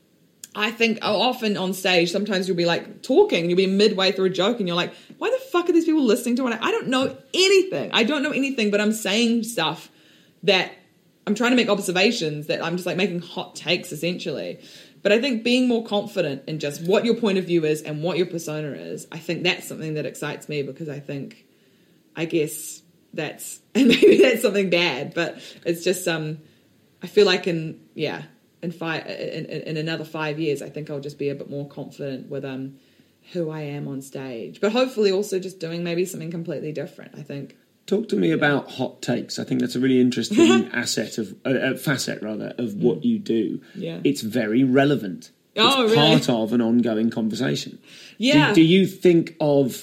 I think often on stage, sometimes you'll be like talking and you'll be midway through a joke and you're like, why the fuck are these people listening to it? I don't know anything. I don't know anything, but I'm saying stuff that I'm trying to make observations that I'm just like making hot takes essentially. But I think being more confident in just what your point of view is and what your persona is, I think that's something that excites me because I think, I guess that's, and maybe that's something bad, but it's just, um, I feel like in, yeah, in five, in, in another five years, I think I'll just be a bit more confident with, um, who I am on stage, but hopefully also just doing maybe something completely different, I think. Talk to me yeah. about hot takes. I think that's a really interesting asset of, uh, facet rather, of what mm. you do. Yeah. It's very relevant. Oh, it's really? part of an ongoing conversation. Yeah. Do, do you think of,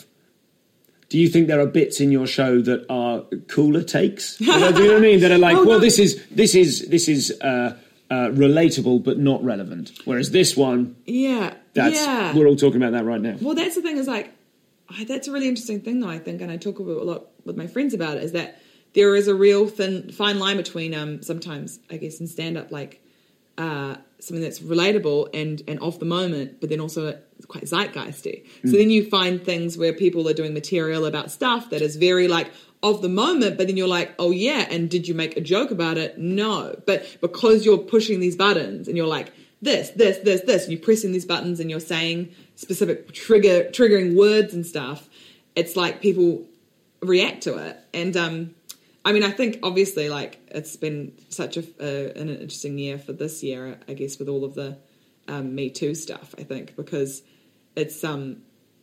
do you think there are bits in your show that are cooler takes? You know, do you know what I mean? That are like, oh, well, no. this is, this is, this is, uh, uh, relatable, but not relevant. Whereas this one, yeah, that's, yeah. we're all talking about that right now. Well, that's the thing is like, I, that's a really interesting thing though, I think, and I talk about a lot with my friends about it, is that there is a real thin, fine line between um, sometimes, I guess, in stand-up, like uh, something that's relatable and, and off the moment, but then also quite zeitgeisty. Mm. So then you find things where people are doing material about stuff that is very like of the moment, but then you're like, oh yeah, and did you make a joke about it? No. But because you're pushing these buttons and you're like, this, this, this, this, and you're pressing these buttons and you're saying specific trigger triggering words and stuff, it's like people react to it. And um I mean, I think obviously like it's been such a uh, an interesting year for this year, I guess, with all of the um Me Too stuff, I think, because it's um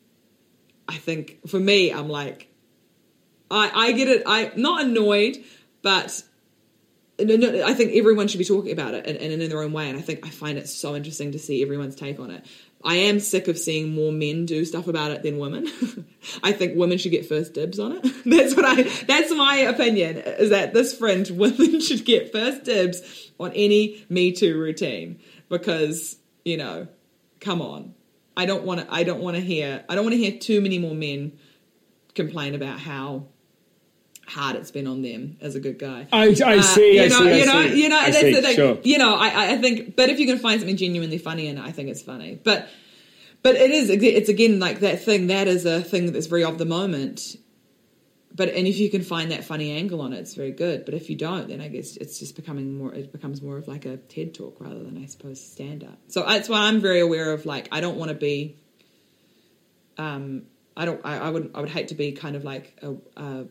I think for me, I'm like I I get it, I not annoyed, but No, no, I think everyone should be talking about it and, and in their own way. And I think I find it so interesting to see everyone's take on it. I am sick of seeing more men do stuff about it than women. I think women should get first dibs on it. That's what I, that's my opinion, is that this Fringe, women should get first dibs on any Me Too routine because, you know, come on. I don't want to, I don't want to hear, I don't want to hear too many more men complain about how hard it's been on them as a good guy. I, I see, uh, I you know, see, you I know, see. You know, I that's see, the thing. sure. You know, I, I think, but if you can find something genuinely funny in it, I think it's funny. But, but it is, it's again like that thing, that is a thing that's very of the moment. But, and if you can find that funny angle on it, it's very good. But if you don't, then I guess it's just becoming more, it becomes more of like a TED talk rather than, I suppose, stand up. So that's why I'm very aware of, like, I don't want to be, um, I don't, I, I would, I would hate to be kind of like a, a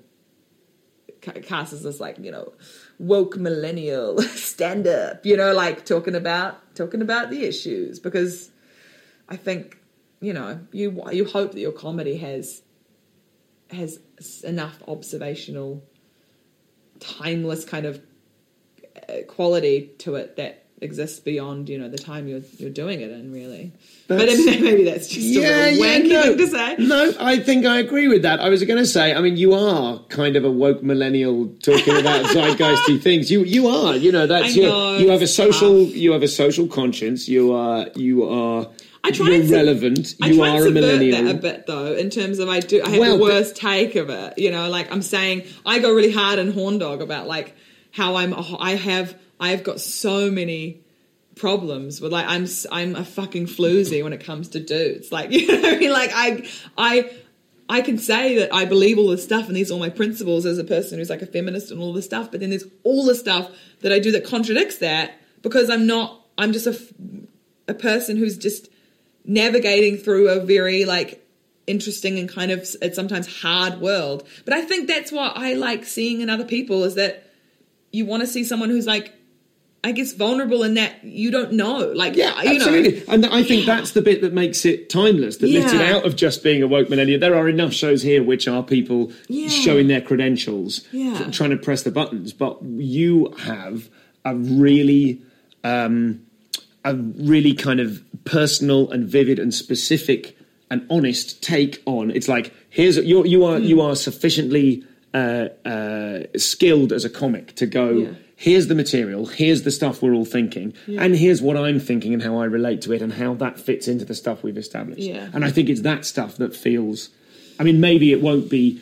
cast as this, like, you know, woke millennial stand up, you know, like talking about talking about the issues, because I think, you know, you you hope that your comedy has has enough observational, timeless kind of quality to it that exists beyond, you know, the time you're you're doing it in, really. That's, but I mean, maybe that's just yeah, a real yeah, wanky no, thing to say. No, I think I agree with that. I was going to say, I mean, you are kind of a woke millennial talking about zeitgeisty things. You you are, you know, that's I know, you have a social tough. you have a social conscience. You are you are. I try you're and sub- relevant. I You try and are a subvert millennial. that a bit though, in terms of I do I have Well, the but- worst take of it. You know, like I'm saying, I go really hard in Horn Dog about like how I'm I have I've got so many problems with like I'm I'm a fucking floozy when it comes to dudes. Like, you know what I mean? Like I I I can say that I believe all this stuff and these are all my principles as a person who's like a feminist and all this stuff, but then there's all the stuff that I do that contradicts that because I'm not, I'm just a, a person who's just navigating through a very like interesting and kind of it's sometimes hard world. But I think that's what I like seeing in other people is that you want to see someone who's like, I guess, vulnerable in that you don't know. Like, Yeah, you absolutely. know. And I think that's the bit that makes it timeless, that lifts it Yeah. out of just being a woke millennial. There are enough shows here which are people Yeah. showing their credentials, Yeah. tr- trying to press the buttons. But you have a really, um, a really kind of personal and vivid and specific and honest take on. It's like, here's you're, you are Mm. you are sufficiently uh, uh, skilled as a comic to go. Yeah. Here's the material, here's the stuff we're all thinking, Yeah. and here's what I'm thinking and how I relate to it and how that fits into the stuff we've established. Yeah. And I think it's that stuff that feels... I mean, maybe it won't be...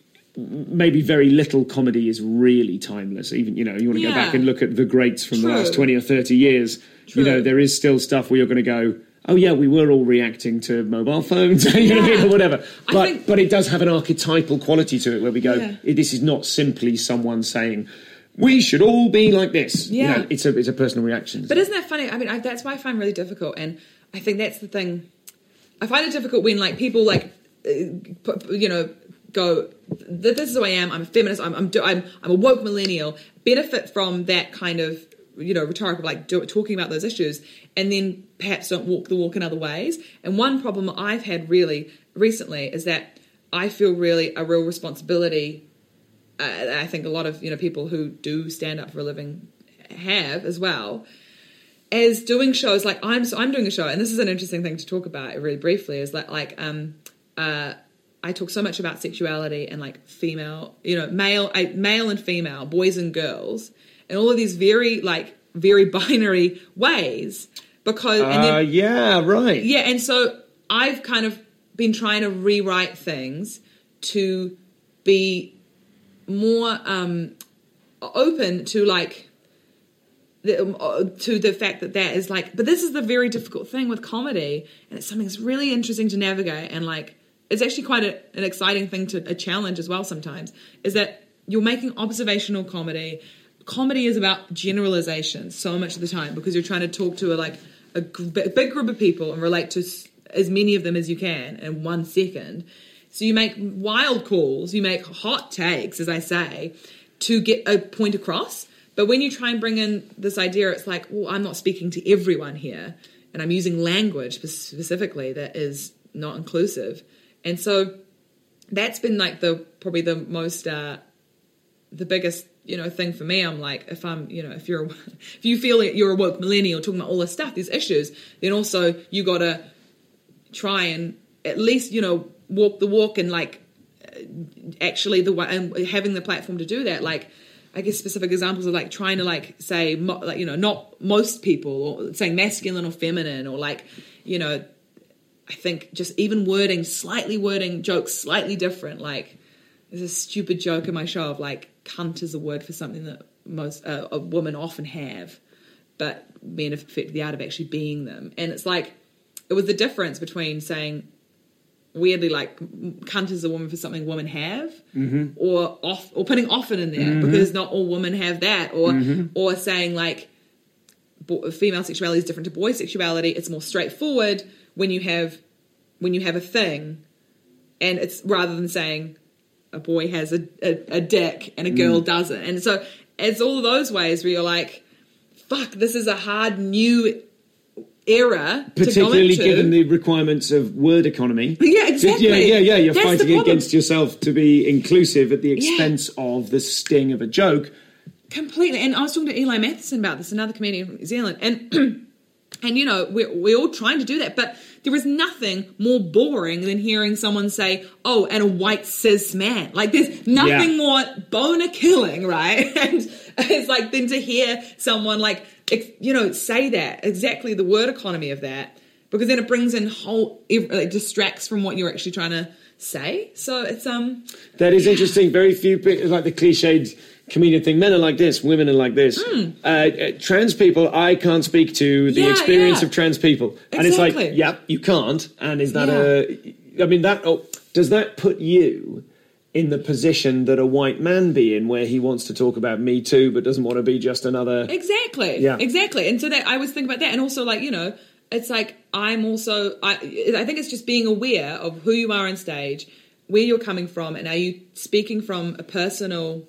Maybe very little comedy is really timeless. Even, you know, you want to go Yeah. back and look at the greats from True. the last twenty or thirty years. True. You know, there is still stuff where you're going to go, oh yeah, we were all reacting to mobile phones, you know what I mean, or whatever. I But, think- but it does have an archetypal quality to it where we go, Yeah. this is not simply someone saying... we should all be like this. You Yeah. know, it's a it's a personal reaction. But isn't that funny? I mean, I, that's why I find really difficult, and I think that's the thing. I find it difficult when like people like, uh, put, you know, go, "This is who I am. I'm a feminist. I'm I'm I'm, I'm a woke millennial." Benefit from that kind of, you know, rhetorical, like do, talking about those issues, and then perhaps don't walk the walk in other ways. And one problem I've had really recently is that I feel really a real responsibility. Uh, I think a lot of, you know, people who do stand up for a living have as well, as doing shows like I'm. So I'm doing a show, and this is an interesting thing to talk about really briefly. Is that like um, uh, I talk so much about sexuality and like female, you know, male, I, male and female, boys and girls, and all of these very like very binary ways. Because and uh, then, yeah, right. yeah, and so I've kind of been trying to rewrite things to be more um, open to like the, um, uh, to the fact that that is like, but this is the very difficult thing with comedy, and it's something that's really interesting to navigate, and like it's actually quite a, an exciting thing to a challenge as well. Sometimes is that you're making observational comedy. Comedy is about generalization so much of the time because you're trying to talk to a like a g- big group of people and relate to s- as many of them as you can in one second. So you make wild calls, you make hot takes, as I say, to get a point across. But when you try and bring in this idea, it's like, well, I'm not speaking to everyone here, and I'm using language specifically that is not inclusive. And so that's been like the probably the most, uh, the biggest, you know, thing for me. I'm like, if I'm, you know, if you're, if you feel that you're a woke millennial talking about all this stuff, these issues, then also you got to try and at least, you know, walk the walk and like actually the way and having the platform to do that. Like, I guess specific examples of like trying to like say mo- like, you know, not most people, or saying masculine or feminine, or like, you know, I think just even wording slightly wording jokes slightly different. Like there's a stupid joke in my show of like cunt is a word for something that most uh, a women often have, but men have perfected the art of actually being them. And it's like it was the difference between saying weirdly like cunt is a woman for something women have, mm-hmm. or off or putting often in there, mm-hmm. because not all women have that, or mm-hmm. or saying like bo- female sexuality is different to boy sexuality. It's more straightforward when you have when you have a thing, and it's rather than saying a boy has a, a, a dick and a girl mm. doesn't. And so it's all of those ways where you're like, fuck, this is a hard new era, particularly to go into. given the requirements of word economy. Yeah, exactly. Yeah, yeah, yeah. You're That's the fighting problem. against yourself to be inclusive at the expense yeah. of the sting of a joke. Completely. And I was talking to Eli Matheson about this, another comedian from New Zealand, and and you know we're we're all trying to do that, but there is nothing more boring than hearing someone say, "Oh, and a white cis man." Like there's nothing yeah. more boner killing, right? And it's like then to hear someone like, you know, say that, exactly the word economy of that, because then it brings in whole, it distracts from what you're actually trying to say. So it's um that is interesting. Very few people, like the cliched comedian thing. Men are like this, women are like this. Mm. Uh, uh, trans people, I can't speak to the yeah, experience yeah. of trans people, exactly. and it's like, yeah, you can't. And is that yeah. a? I mean, that oh, does that put you in the position that a white man be in, where he wants to talk about Me Too but doesn't want to be just another? Exactly. Yeah. Exactly. And so that I was thinking about that, and also like you know. It's like I'm also, I, I think it's just being aware of who you are on stage, where you're coming from, and are you speaking from a personal,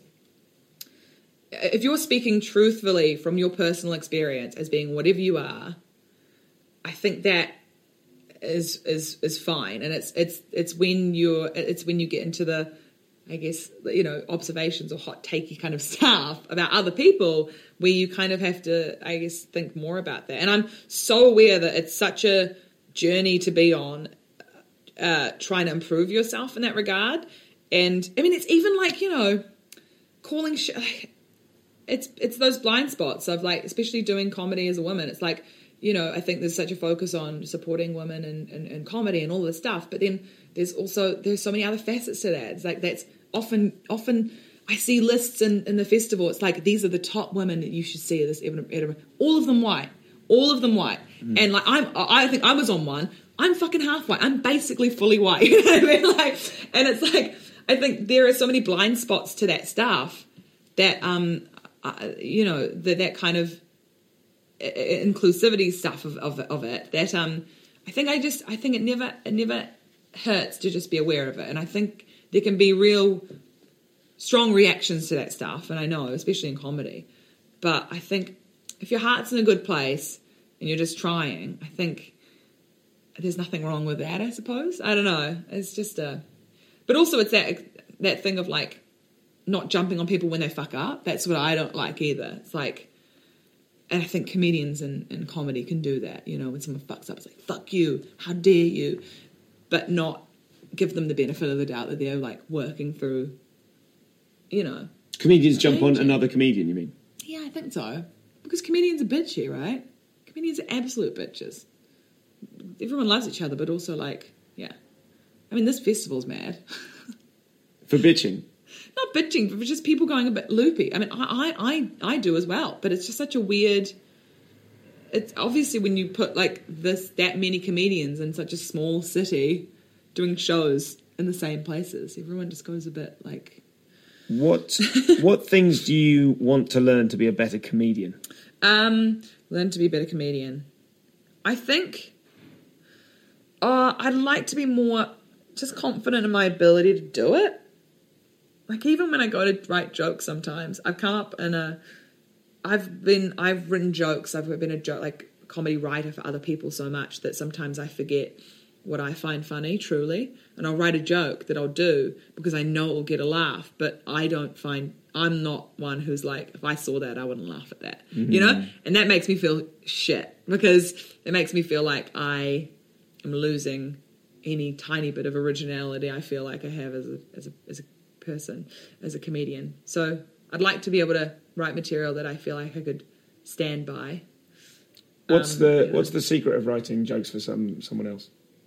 if you're speaking truthfully from your personal experience as being whatever you are, I think that is is is fine. And it's it's it's when you're, it's when you get into the, I guess, you know, observations or hot takey kind of stuff about other people where you kind of have to, I guess, think more about that. And I'm so aware that it's such a journey to be on, uh, trying to improve yourself in that regard. And I mean, it's even like, you know, calling sh- it's it's those blind spots of like, especially doing comedy as a woman. It's like, you know, I think there's such a focus on supporting women and, and, and comedy and all this stuff. But then there's also, there's so many other facets to that. It's like, that's often, often I see lists in, in the festival. It's like, these are the top women that you should see at this Edinburgh. All of them white. All of them white. Mm. And like, I'm, I think I was on one. I'm fucking half white. I'm basically fully white. You know what I mean? Like, and it's like, I think there are so many blind spots to that stuff that, um, uh, you know, that, that kind of inclusivity stuff of, of, of it, that, um, I think I just, I think it never, it never hurts to just be aware of it. And I think there can be real strong reactions to that stuff. And I know, especially in comedy, but I think if your heart's in a good place and you're just trying, I think there's nothing wrong with that, I suppose. I don't know. It's just a, but also it's that, that thing of like not jumping on people when they fuck up. That's what I don't like either. It's like, and I think comedians and, and comedy can do that, you know, when someone fucks up, it's like, fuck you, how dare you, but not give them the benefit of the doubt that they're like working through, you know. Comedians jump on another comedian, you mean? Yeah, I think so. Because comedians are bitchy, right? Comedians are absolute bitches. Everyone loves each other, but also like, yeah. I mean, this festival's mad. For bitching? Not bitching, but just people going a bit loopy. I mean, I, I, I, I do as well, but it's just such a weird. It's obviously when you put like this, that many comedians in such a small city doing shows in the same places, everyone just goes a bit like. What, what things do you want to learn to be a better comedian? Um, learn to be a better comedian. I think. Uh, I'd like to be more just confident in my ability to do it. Like, even when I go to write jokes sometimes, I've come up in a... I've been... I've written jokes. I've been a joke, like, comedy writer for other people so much that sometimes I forget what I find funny, truly. And I'll write a joke that I'll do because I know it will get a laugh, but I don't find... I'm not one who's like, if I saw that, I wouldn't laugh at that. Mm-hmm. You know? And that makes me feel shit because it makes me feel like I am losing any tiny bit of originality I feel like I have as a as a, as a person, as a comedian. So I'd like to be able to write material that I feel like I could stand by. What's um, the you know. What's the secret of writing jokes for some someone else?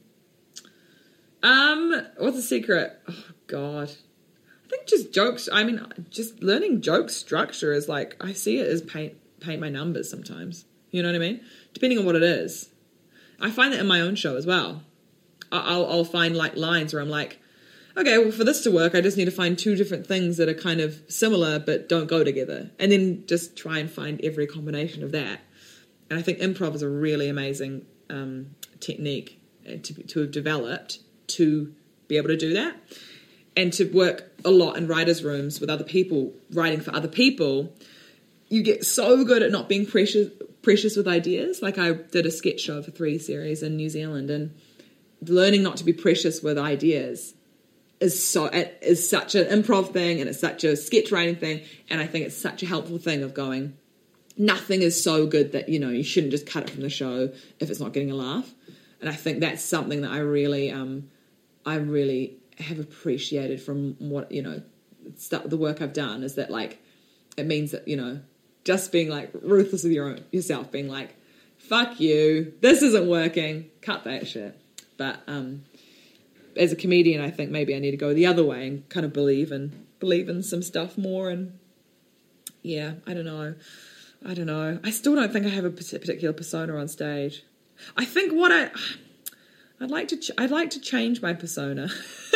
Um, what's the secret? Oh God, I think just jokes. I mean, just learning joke structure is like, I see it as paint paint my numbers sometimes. You know what I mean? Depending on what it is. I find that in my own show as well. I'll I'll find like lines where I'm like, okay, well, for this to work, I just need to find two different things that are kind of similar but don't go together. And then just try and find every combination of that. And I think improv is a really amazing um, technique to, to have developed to be able to do that. And to work a lot in writers' rooms with other people, writing for other people, you get so good at not being precious, precious with ideas. Like I did a sketch show for three series in New Zealand, and learning not to be precious with ideas is so is such an improv thing, and it's such a sketch writing thing, and I think it's such a helpful thing of going, nothing is so good that, you know, you shouldn't just cut it from the show if it's not getting a laugh. And I think that's something that I really um I really have appreciated from what, you know, stuff, the work I've done, is that like it means that, you know, just being like ruthless with your own yourself, being like, fuck you. This isn't working. Cut that shit. But um, as a comedian, I think maybe I need to go the other way and kind of believe in believe in some stuff more. And yeah, I don't know. I don't know. I still don't think I have a particular persona on stage. I think what I I'd like to ch- I'd like to change my persona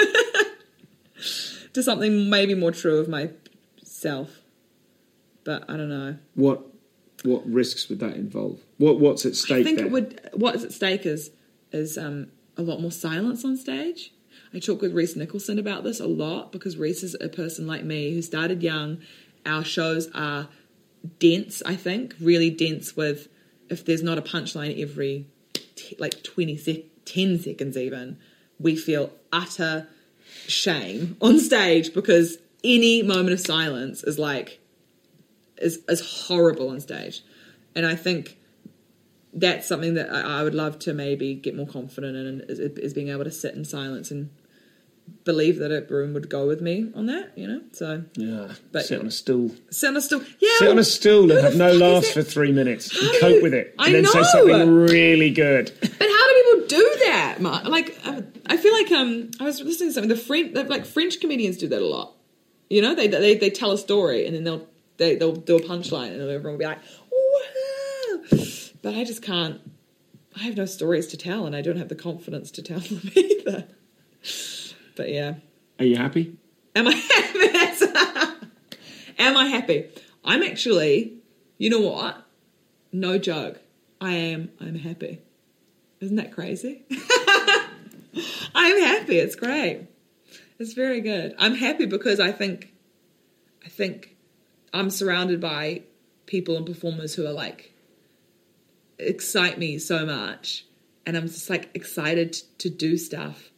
to something maybe more true of myself. But I don't know. What what risks would that involve? What what's at stake? I think there? it would. What's at stake is is um, a lot more silence on stage. I talk with Reese Nicholson about this a lot because Reese is a person like me who started young. Our shows are dense. I think really dense with if there's not a punchline every t- like twenty sec- ten seconds even, we feel utter shame on stage because any moment of silence is like. Is, is horrible on stage. And I think that's something that I, I would love to maybe get more confident in is, is being able to sit in silence and believe that a room would go with me on that, you know? So yeah, but, sit on a stool. Sit on a stool. Yeah. Sit on a stool and have no laughs for three minutes and How cope do, with it. And I then know. say something really good. But how do people do that, Mark? Like, I feel like um, I was listening to something. The French, like French comedians do that a lot. You know, they they they tell a story and then they'll They, they'll do a punchline and everyone will be like, wow. But I just can't, I have no stories to tell and I don't have the confidence to tell them either. But yeah. Are you happy? Am I happy? Am I happy? I'm actually, you know what? No joke. I am, I'm happy. Isn't that crazy? I'm happy. It's great. It's very good. I'm happy because I think, I think, I'm surrounded by people and performers who are like, excite me so much. And I'm just like excited to do stuff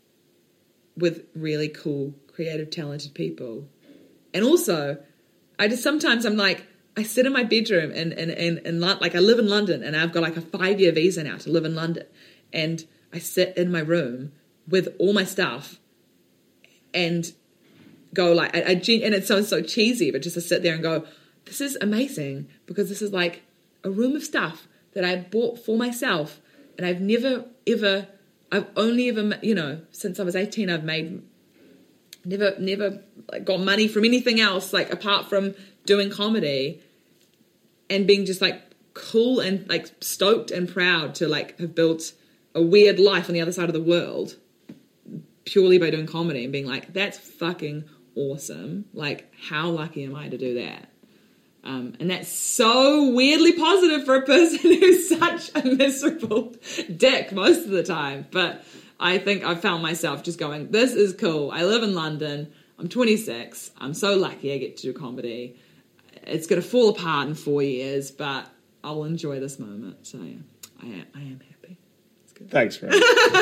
with really cool, creative, talented people. And also, I just sometimes I'm like, I sit in my bedroom and, and, and, and like I live in London and I've got like a five year visa now to live in London. And I sit in my room with all my stuff and go like, I, I, and it sounds so cheesy, but just to sit there and go, this is amazing because this is like a room of stuff that I bought for myself and I've never ever, I've only ever, you know, since I was eighteen, I've made, never, never like got money from anything else, like apart from doing comedy and being just like cool and like stoked and proud to like have built a weird life on the other side of the world purely by doing comedy and being like, that's fucking awesome. Like, how lucky am I to do that? Um, and that's so weirdly positive for a person who's such a miserable dick most of the time. But I think I've found myself just going, this is cool. I live in London. I'm twenty-six. I'm so lucky I get to do comedy. It's going to fall apart in four years, but I'll enjoy this moment. So yeah, I am, I am happy. It's good. Thanks, Ray.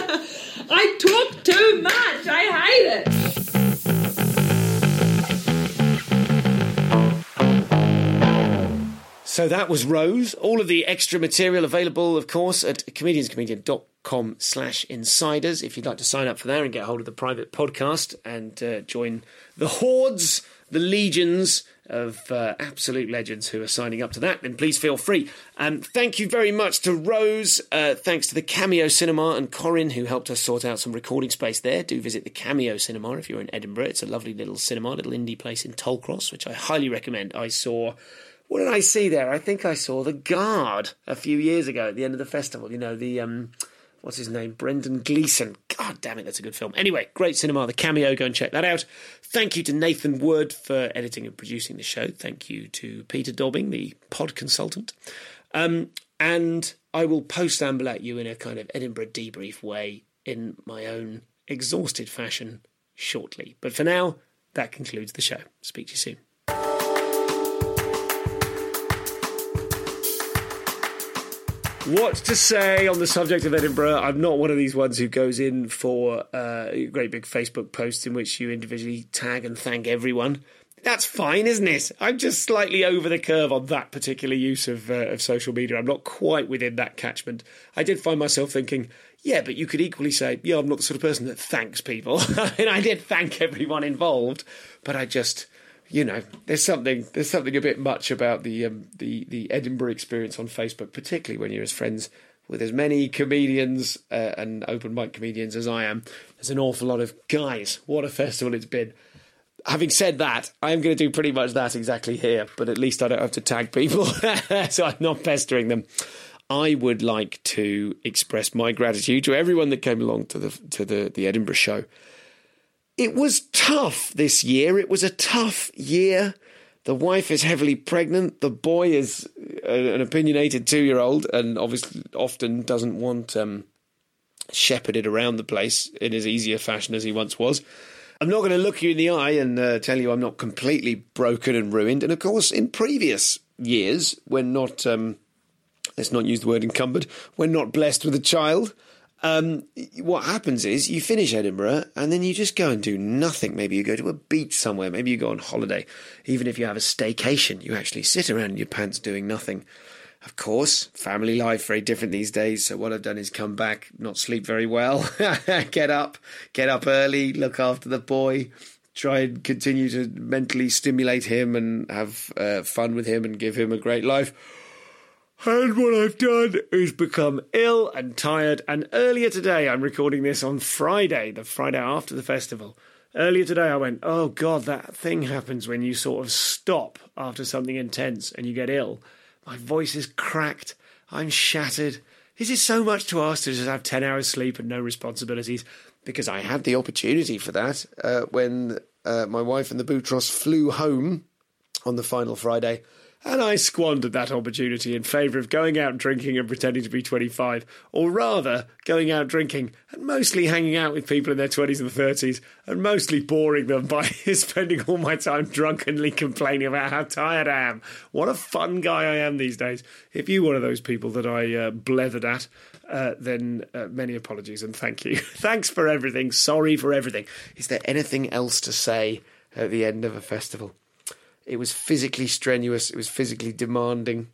I talk too much. I hate it. So that was Rose. All of the extra material available, of course, at comedianscomedian.com slash insiders. If you'd like to sign up for there and get hold of the private podcast and uh, join the hordes, the legions of uh, absolute legends who are signing up to that, then please feel free. Um, thank you very much to Rose. Uh, thanks to the Cameo Cinema and Corin, who helped us sort out some recording space there. Do visit the Cameo Cinema if you're in Edinburgh. It's a lovely little cinema, little indie place in Tollcross, which I highly recommend. I saw... What did I see there? I think I saw The Guard a few years ago at the end of the festival. You know, the, um, what's his name? Brendan Gleeson. God damn it, that's a good film. Anyway, great cinema, The Cameo. Go and check that out. Thank you to Nathan Wood for editing and producing the show. Thank you to Peter Dobbing, the pod consultant. Um, and I will post-amble at you in a kind of Edinburgh debrief way in my own exhausted fashion shortly. But for now, that concludes the show. Speak to you soon. What to say on the subject of Edinburgh? I'm not one of these ones who goes in for uh, great big Facebook posts in which you individually tag and thank everyone. That's fine, isn't it? I'm just slightly over the curve on that particular use of, uh, of social media. I'm not quite within that catchment. I did find myself thinking, yeah, but you could equally say, yeah, I'm not the sort of person that thanks people. I mean, I did thank everyone involved, but I just... you know, there's something there's something a bit much about the um, the the Edinburgh experience on Facebook, particularly when you're as friends with as many comedians uh, and open mic comedians as I am. There's an awful lot of guys. What a festival it's been. Having said that, I am going to do pretty much that exactly here, but at least I don't have to tag people, so I'm not pestering them. I would like to express my gratitude to everyone that came along to the to the, the Edinburgh show. It was tough this year. It was a tough year. The wife is heavily pregnant. The boy is an opinionated two-year-old and obviously often doesn't want um, shepherded around the place in as easy a fashion as he once was. I'm not going to look you in the eye and uh, tell you I'm not completely broken and ruined. And, of course, in previous years, when not, um, let's not use the word encumbered, when not blessed with a child, um, what happens is you finish Edinburgh and then you just go and do nothing. Maybe you go to a beach somewhere. Maybe you go on holiday. Even if you have a staycation, you actually sit around in your pants doing nothing. Of course, family life, very different these days. So what I've done is come back, not sleep very well, get up, get up early, look after the boy, try and continue to mentally stimulate him and have uh, fun with him and give him a great life. And what I've done is become ill and tired. And earlier today, I'm recording this on Friday, the Friday after the festival. Earlier today, I went, oh God, that thing happens when you sort of stop after something intense and you get ill. My voice is cracked. I'm shattered. Is it so much to ask to just have ten hours sleep and no responsibilities? Because I had the opportunity for that uh, when uh, my wife and the Boutros flew home on the final Friday. And I squandered that opportunity in favour of going out drinking and pretending to be twenty-five, or rather going out drinking and mostly hanging out with people in their twenties and thirties and mostly boring them by spending all my time drunkenly complaining about how tired I am. What a fun guy I am these days. If you're one of those people that I uh, blethered at, uh, then uh, many apologies and thank you. Thanks for everything. Sorry for everything. Is there anything else to say at the end of a festival? It was physically strenuous. It was physically demanding.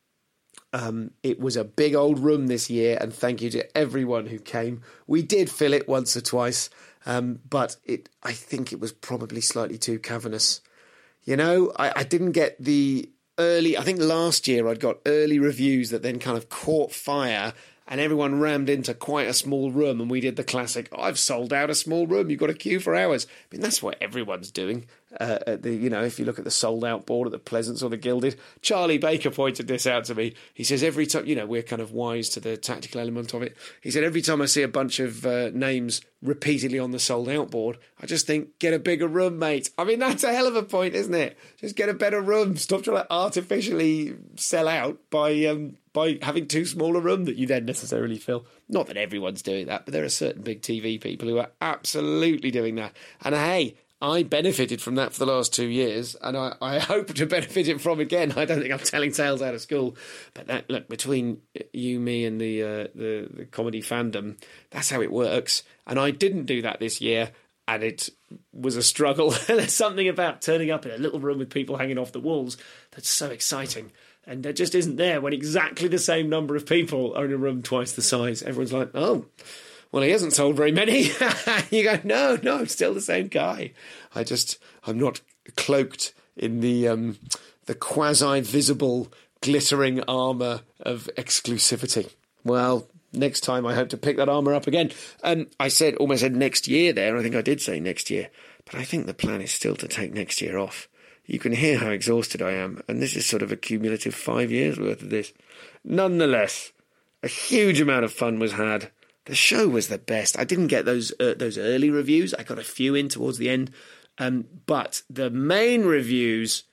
Um, it was a big old room this year, and thank you to everyone who came. We did fill it once or twice, um, but it. I think it was probably slightly too cavernous. You know, I, I didn't get the early... I think last year I'd got early reviews that then kind of caught fire and everyone rammed into quite a small room, and we did the classic, oh, I've sold out a small room, you've got to queue for hours. I mean, that's what everyone's doing. Uh, at the, you know, if you look at the sold-out board at the Pleasance or the Gilded, Charlie Baker pointed this out to me. He says every time, you know, we're kind of wise to the tactical element of it. He said every time I see a bunch of uh, names repeatedly on the sold-out board, I just think, get a bigger room, mate. I mean, that's a hell of a point, isn't it? Just get a better room. Stop trying to artificially sell out by... Um, by having too small a room that you then necessarily fill. Not that everyone's doing that, but there are certain big T V people who are absolutely doing that. And hey, I benefited from that for the last two years, and I, I hope to benefit it from again. I don't think I'm telling tales out of school. But that, look, between you, me, and the, uh, the, the comedy fandom, that's how it works. And I didn't do that this year, and it was a struggle. There's something about turning up in a little room with people hanging off the walls that's so exciting. And there just isn't there when exactly the same number of people are in a room twice the size. Everyone's like, oh, well, he hasn't sold very many. You go, no, no, I'm still the same guy. I just, I'm not cloaked in the um, the quasi-visible, glittering armour of exclusivity. Well, next time I hope to pick that armour up again. Um, I said, almost said next year there. I think I did say next year. But I think the plan is still to take next year off. You can hear how exhausted I am, and this is sort of a cumulative five years worth of this. Nonetheless, a huge amount of fun was had. The show was the best. I didn't get those uh, those early reviews. I got a few in towards the end, um, but the main reviews,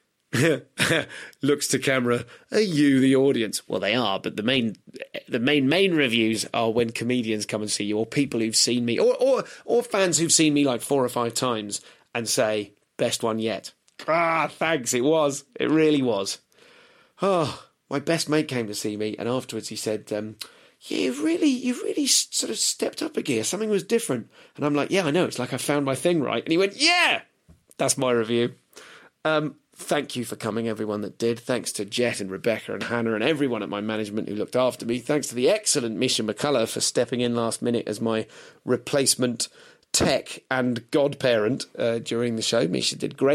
looks to camera, are you the audience? Well, they are, but the main the main main reviews are when comedians come and see you, or people who've seen me, or or or fans who've seen me like four or five times and say, best one yet. Ah, thanks, it was. It really was. Oh, my best mate came to see me, and afterwards he said, um, yeah, you've really, you've really sort of stepped up a gear. Something was different. And I'm like, yeah, I know. It's like I found my thing right. And he went, yeah, that's my review. Um, thank you for coming, everyone that did. Thanks to Jet and Rebecca and Hannah and everyone at my management who looked after me. Thanks to the excellent Misha McCullough for stepping in last minute as my replacement tech and godparent uh, during the show. Misha did great.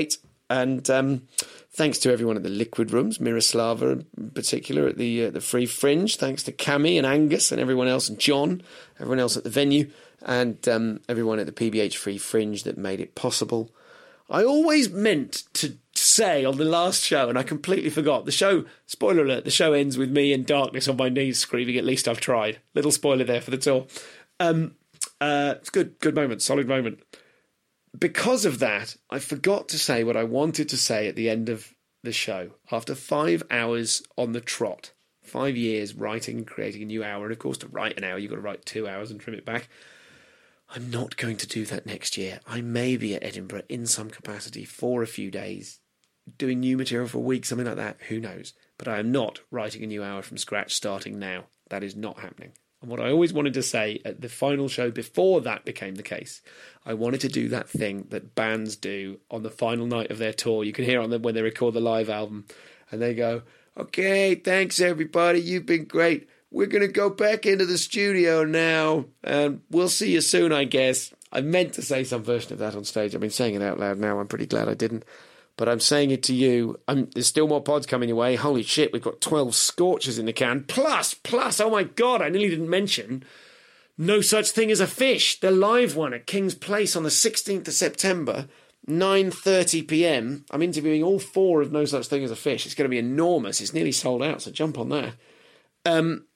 And um, thanks to everyone at the Liquid Rooms, Miroslava in particular at the uh, the Free Fringe. Thanks to Cami and Angus and everyone else, and John, everyone else at the venue, and um, everyone at the P B H Free Fringe that made it possible. I always meant to say on the last show, and I completely forgot, the show, spoiler alert, the show ends with me in darkness on my knees screaming, "At least I've tried." Little spoiler there for the tour. Um, uh, it's good, good moment, solid moment. Because of that, I forgot to say what I wanted to say at the end of the show. After five hours on the trot, five years writing and creating a new hour, and of course to write an hour, you've got to write two hours and trim it back. I'm not going to do that next year. I may be at Edinburgh in some capacity for a few days, doing new material for a week, something like that. Who knows? But I am not writing a new hour from scratch starting now. That is not happening. And what I always wanted to say at the final show before that became the case, I wanted to do that thing that bands do on the final night of their tour. You can hear on them when they record the live album and they go, "Okay, thanks everybody. You've been great. We're going to go back into the studio now, and we'll see you soon, I guess." I meant to say some version of that on stage. I've been saying it out loud now. I'm pretty glad I didn't. But I'm saying it to you. I'm, there's still more pods coming your way. Holy shit, we've got twelve Scorchers in the can. Plus, plus, oh my God, I nearly didn't mention No Such Thing as a Fish, the live one at King's Place on the sixteenth of September, nine thirty p.m. I'm interviewing all four of No Such Thing as a Fish. It's going to be enormous. It's nearly sold out, so jump on there. Um...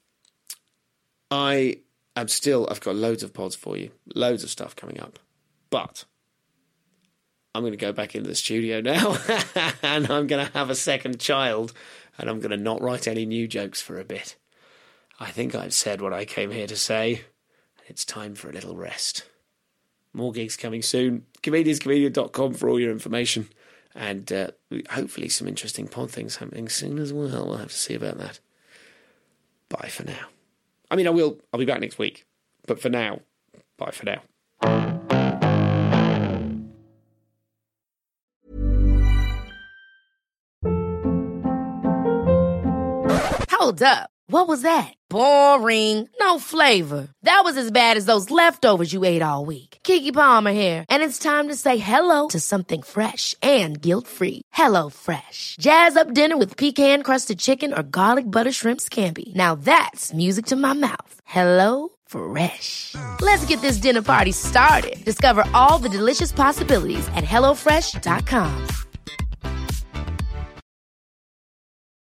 I am still, I've got loads of pods for you, loads of stuff coming up, but I'm going to go back into the studio now and I'm going to have a second child and I'm going to not write any new jokes for a bit. I think I've said what I came here to say, and it's time for a little rest. More gigs coming soon. comedians comedian dot com for all your information, and uh, hopefully some interesting pod things happening soon as well. We'll have to see about that. Bye for now. I mean, I will, I'll be back next week. But for now, bye for now. Hold up. What was that? Boring. No flavor. That was as bad as those leftovers you ate all week. Keke Palmer here. And it's time to say hello to something fresh and guilt-free. Hello Fresh. Jazz up dinner with pecan-crusted chicken or garlic butter shrimp scampi. Now that's music to my mouth. Hello Fresh. Let's get this dinner party started. Discover all the delicious possibilities at hello fresh dot com.